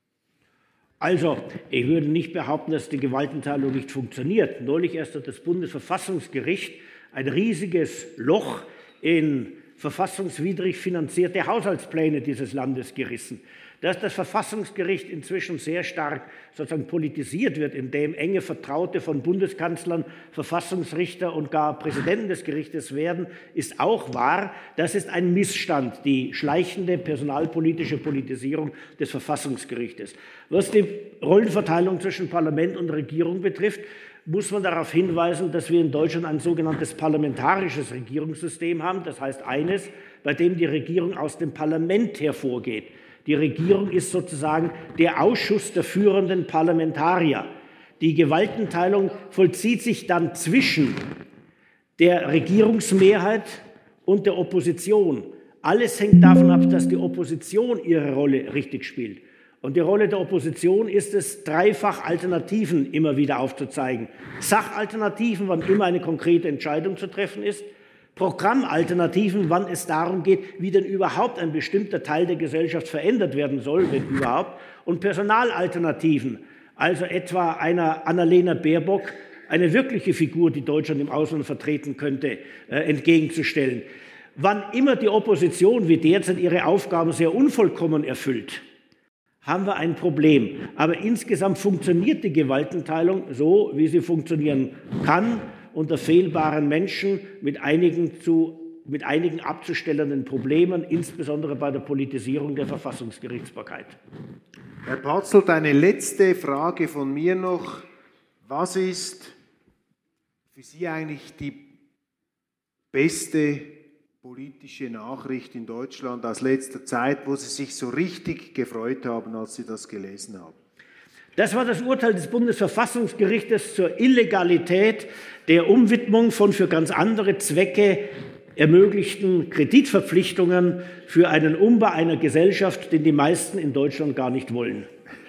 Also, ich würde nicht behaupten, dass die Gewaltenteilung nicht funktioniert. Neulich erst hat das Bundesverfassungsgericht ein riesiges Loch in verfassungswidrig finanzierte Haushaltspläne dieses Landes gerissen. Dass das Verfassungsgericht inzwischen sehr stark sozusagen politisiert wird, indem enge Vertraute von Bundeskanzlern, Verfassungsrichter und gar Präsidenten des Gerichtes werden, ist auch wahr. Das ist ein Missstand, die schleichende personalpolitische Politisierung des Verfassungsgerichtes. Was die Rollenverteilung zwischen Parlament und Regierung betrifft, muss man darauf hinweisen, dass wir in Deutschland ein sogenanntes parlamentarisches Regierungssystem haben. Das heißt eines, bei dem die Regierung aus dem Parlament hervorgeht. Die Regierung ist sozusagen der Ausschuss der führenden Parlamentarier. Die Gewaltenteilung vollzieht sich dann zwischen der Regierungsmehrheit und der Opposition. Alles hängt davon ab, dass die Opposition ihre Rolle richtig spielt. Und die Rolle der Opposition ist es, dreifach Alternativen immer wieder aufzuzeigen. Sachalternativen, wann immer eine konkrete Entscheidung zu treffen ist. Programmalternativen, wann es darum geht, wie denn überhaupt ein bestimmter Teil der Gesellschaft verändert werden soll, wenn überhaupt. Und Personalalternativen, also etwa einer Annalena Baerbock, eine wirkliche Figur, die Deutschland im Ausland vertreten könnte, äh, entgegenzustellen. Wann immer die Opposition wie derzeit ihre Aufgaben sehr unvollkommen erfüllt, haben wir ein Problem. Aber insgesamt funktioniert die Gewaltenteilung so, wie sie funktionieren kann, unter fehlbaren Menschen mit einigen, zu, mit einigen abzustellenden Problemen, insbesondere bei der Politisierung der Verfassungsgerichtsbarkeit. Herr Patzelt, eine letzte Frage von mir noch. Was ist für Sie eigentlich die beste politische Nachricht in Deutschland aus letzter Zeit, wo Sie sich so richtig gefreut haben, als Sie das gelesen haben? Das war das Urteil des Bundesverfassungsgerichtes zur Illegalität der Umwidmung von für ganz andere Zwecke ermöglichten Kreditverpflichtungen für einen Umbau einer Gesellschaft, den die meisten in Deutschland gar nicht wollen.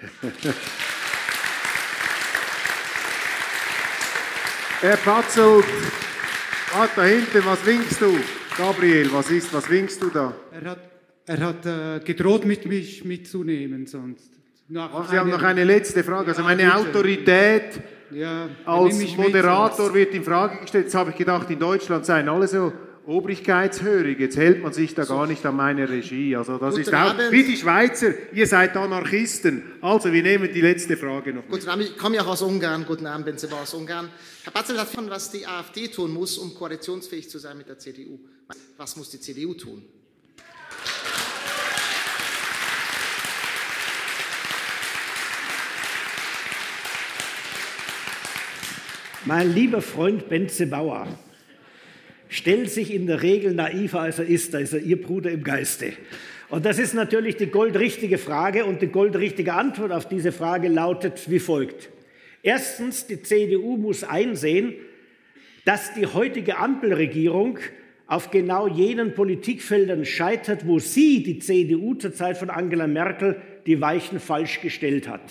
Herr Patzelt, ah, da hinten, was winkst du? Gabriel, was ist, was winkst du da? Er hat, er hat äh, gedroht, mit mich mitzunehmen sonst. Ach, Sie haben noch eine letzte Frage. Also meine Autorität ja, als Moderator wird in Frage gestellt. Jetzt habe ich gedacht, in Deutschland seien alle so obrigkeitshörig. Jetzt hält man sich da gar nicht an meine Regie. Also das ist auch wie die Schweizer. Ihr seid Anarchisten. Also wir nehmen die letzte Frage noch. Guten Abend. Ich komme ja auch aus Ungarn. Guten Abend, Benze aus Ungarn. Herr Batzelt hat von, was die AfD tun muss, um koalitionsfähig zu sein mit der C D U. Was muss die C D U tun? Mein lieber Freund Benze Bauer stellt sich in der Regel naiver, als er ist. Da ist er Ihr Bruder im Geiste. Und das ist natürlich die goldrichtige Frage. Und die goldrichtige Antwort auf diese Frage lautet wie folgt. Erstens, die C D U muss einsehen, dass die heutige Ampelregierung auf genau jenen Politikfeldern scheitert, wo sie, die C D U zur Zeit von Angela Merkel, die Weichen falsch gestellt hat.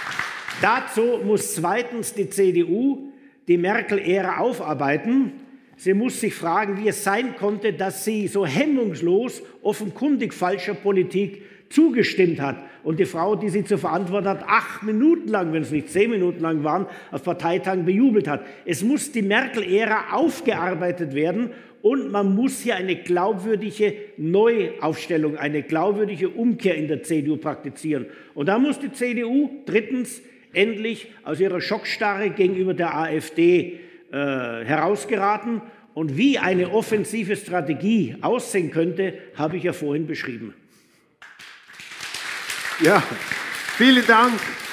Dazu muss zweitens die C D U die Merkel-Ära aufarbeiten, Sie muss sich fragen, wie es sein konnte, dass sie so hemmungslos, offenkundig falscher Politik zugestimmt hat. Und die Frau, die sie zu verantworten hat, acht Minuten lang, wenn es nicht zehn Minuten lang waren, auf Parteitagen bejubelt hat. Es muss die Merkel-Ära aufgearbeitet werden und man muss hier eine glaubwürdige Neuaufstellung, eine glaubwürdige Umkehr in der C D U praktizieren. Und da muss die C D U drittens endlich aus ihrer Schockstarre gegenüber der AfD äh, herausgeraten. Und wie eine offensive Strategie aussehen könnte, habe ich ja vorhin beschrieben. Ja, vielen Dank.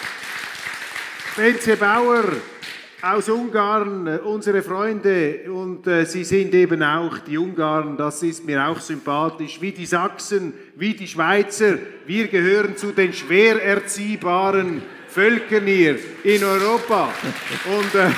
Bence Bauer aus Ungarn, unsere Freunde, und äh, Sie sind eben auch die Ungarn, das ist mir auch sympathisch, wie die Sachsen, wie die Schweizer. Wir gehören zu den schwer erziehbaren Völkern hier in Europa. Und äh,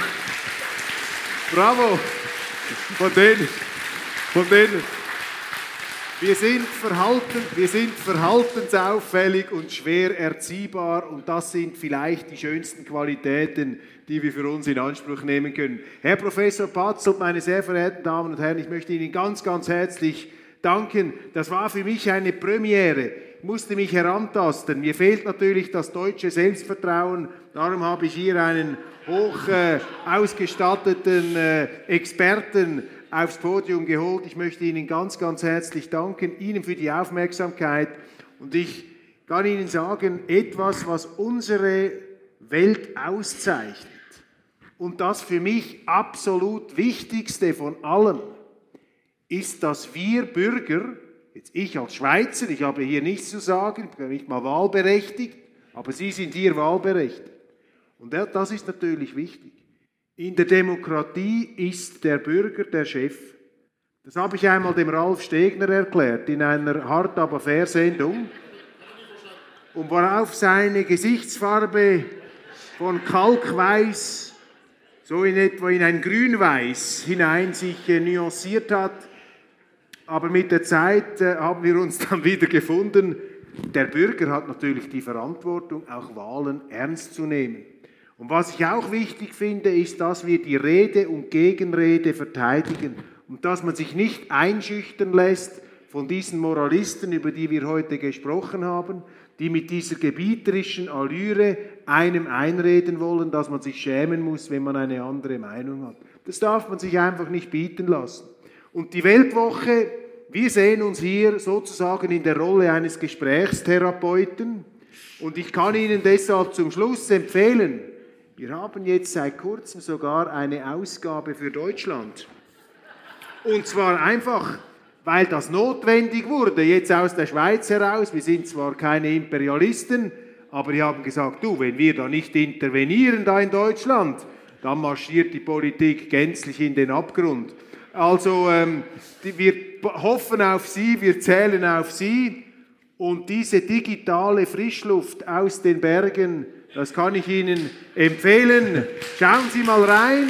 bravo, von denen, von denen. Wir sind, verhalten, wir sind verhaltensauffällig und schwer erziehbar, und das sind vielleicht die schönsten Qualitäten, die wir für uns in Anspruch nehmen können. Herr Professor Patzelt, meine sehr verehrten Damen und Herren, ich möchte Ihnen ganz, ganz herzlich danken. Das war für mich eine Premiere. Ich musste mich herantasten. Mir fehlt natürlich das deutsche Selbstvertrauen. Darum habe ich hier einen hoch äh, ausgestatteten äh, Experten aufs Podium geholt. Ich möchte Ihnen ganz, ganz herzlich danken, Ihnen für die Aufmerksamkeit. Und ich kann Ihnen sagen, etwas, was unsere Welt auszeichnet und das für mich absolut Wichtigste von allem, ist, dass wir Bürger, jetzt ich als Schweizer, ich habe hier nichts zu sagen, ich bin nicht mal wahlberechtigt, aber Sie sind hier wahlberechtigt. Und das ist natürlich wichtig. In der Demokratie ist der Bürger der Chef. Das habe ich einmal dem Ralf Stegner erklärt in einer Hart aber fair Sendung. Und worauf seine Gesichtsfarbe von Kalkweiß so in etwa in ein Grünweiß hinein sich äh, nuanciert hat. Aber mit der Zeit äh, haben wir uns dann wieder gefunden. Der Bürger hat natürlich die Verantwortung, auch Wahlen ernst zu nehmen. Und was ich auch wichtig finde, ist, dass wir die Rede und Gegenrede verteidigen und dass man sich nicht einschüchtern lässt von diesen Moralisten, über die wir heute gesprochen haben, die mit dieser gebieterischen Allüre einem einreden wollen, dass man sich schämen muss, wenn man eine andere Meinung hat. Das darf man sich einfach nicht bieten lassen. Und die Weltwoche, wir sehen uns hier sozusagen in der Rolle eines Gesprächstherapeuten. Und ich kann Ihnen deshalb zum Schluss empfehlen, wir haben jetzt seit kurzem sogar eine Ausgabe für Deutschland. Und zwar einfach, weil das notwendig wurde, jetzt aus der Schweiz heraus. Wir sind zwar keine Imperialisten, aber wir haben gesagt, du, wenn wir da nicht intervenieren da in Deutschland, dann marschiert die Politik gänzlich in den Abgrund. Also ähm, die, wir hoffen auf Sie, wir zählen auf Sie, und diese digitale Frischluft aus den Bergen, das kann ich Ihnen empfehlen. Schauen Sie mal rein.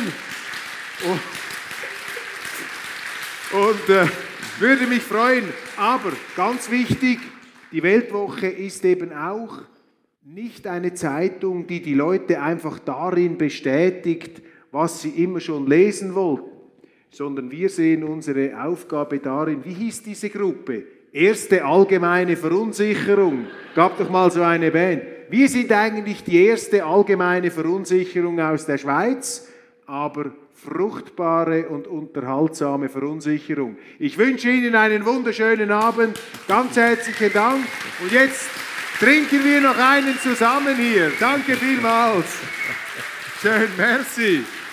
Und, und äh, würde mich freuen. Aber ganz wichtig, die Weltwoche ist eben auch nicht eine Zeitung, die die Leute einfach darin bestätigt, was sie immer schon lesen wollten, sondern wir sehen unsere Aufgabe darin, wie hieß diese Gruppe? Erste allgemeine Verunsicherung. Gab doch mal so eine Band. Wir sind eigentlich die erste allgemeine Verunsicherung aus der Schweiz, aber fruchtbare und unterhaltsame Verunsicherung. Ich wünsche Ihnen einen wunderschönen Abend. Ganz herzlichen Dank. Und jetzt trinken wir noch einen zusammen hier. Danke vielmals. Schön, merci.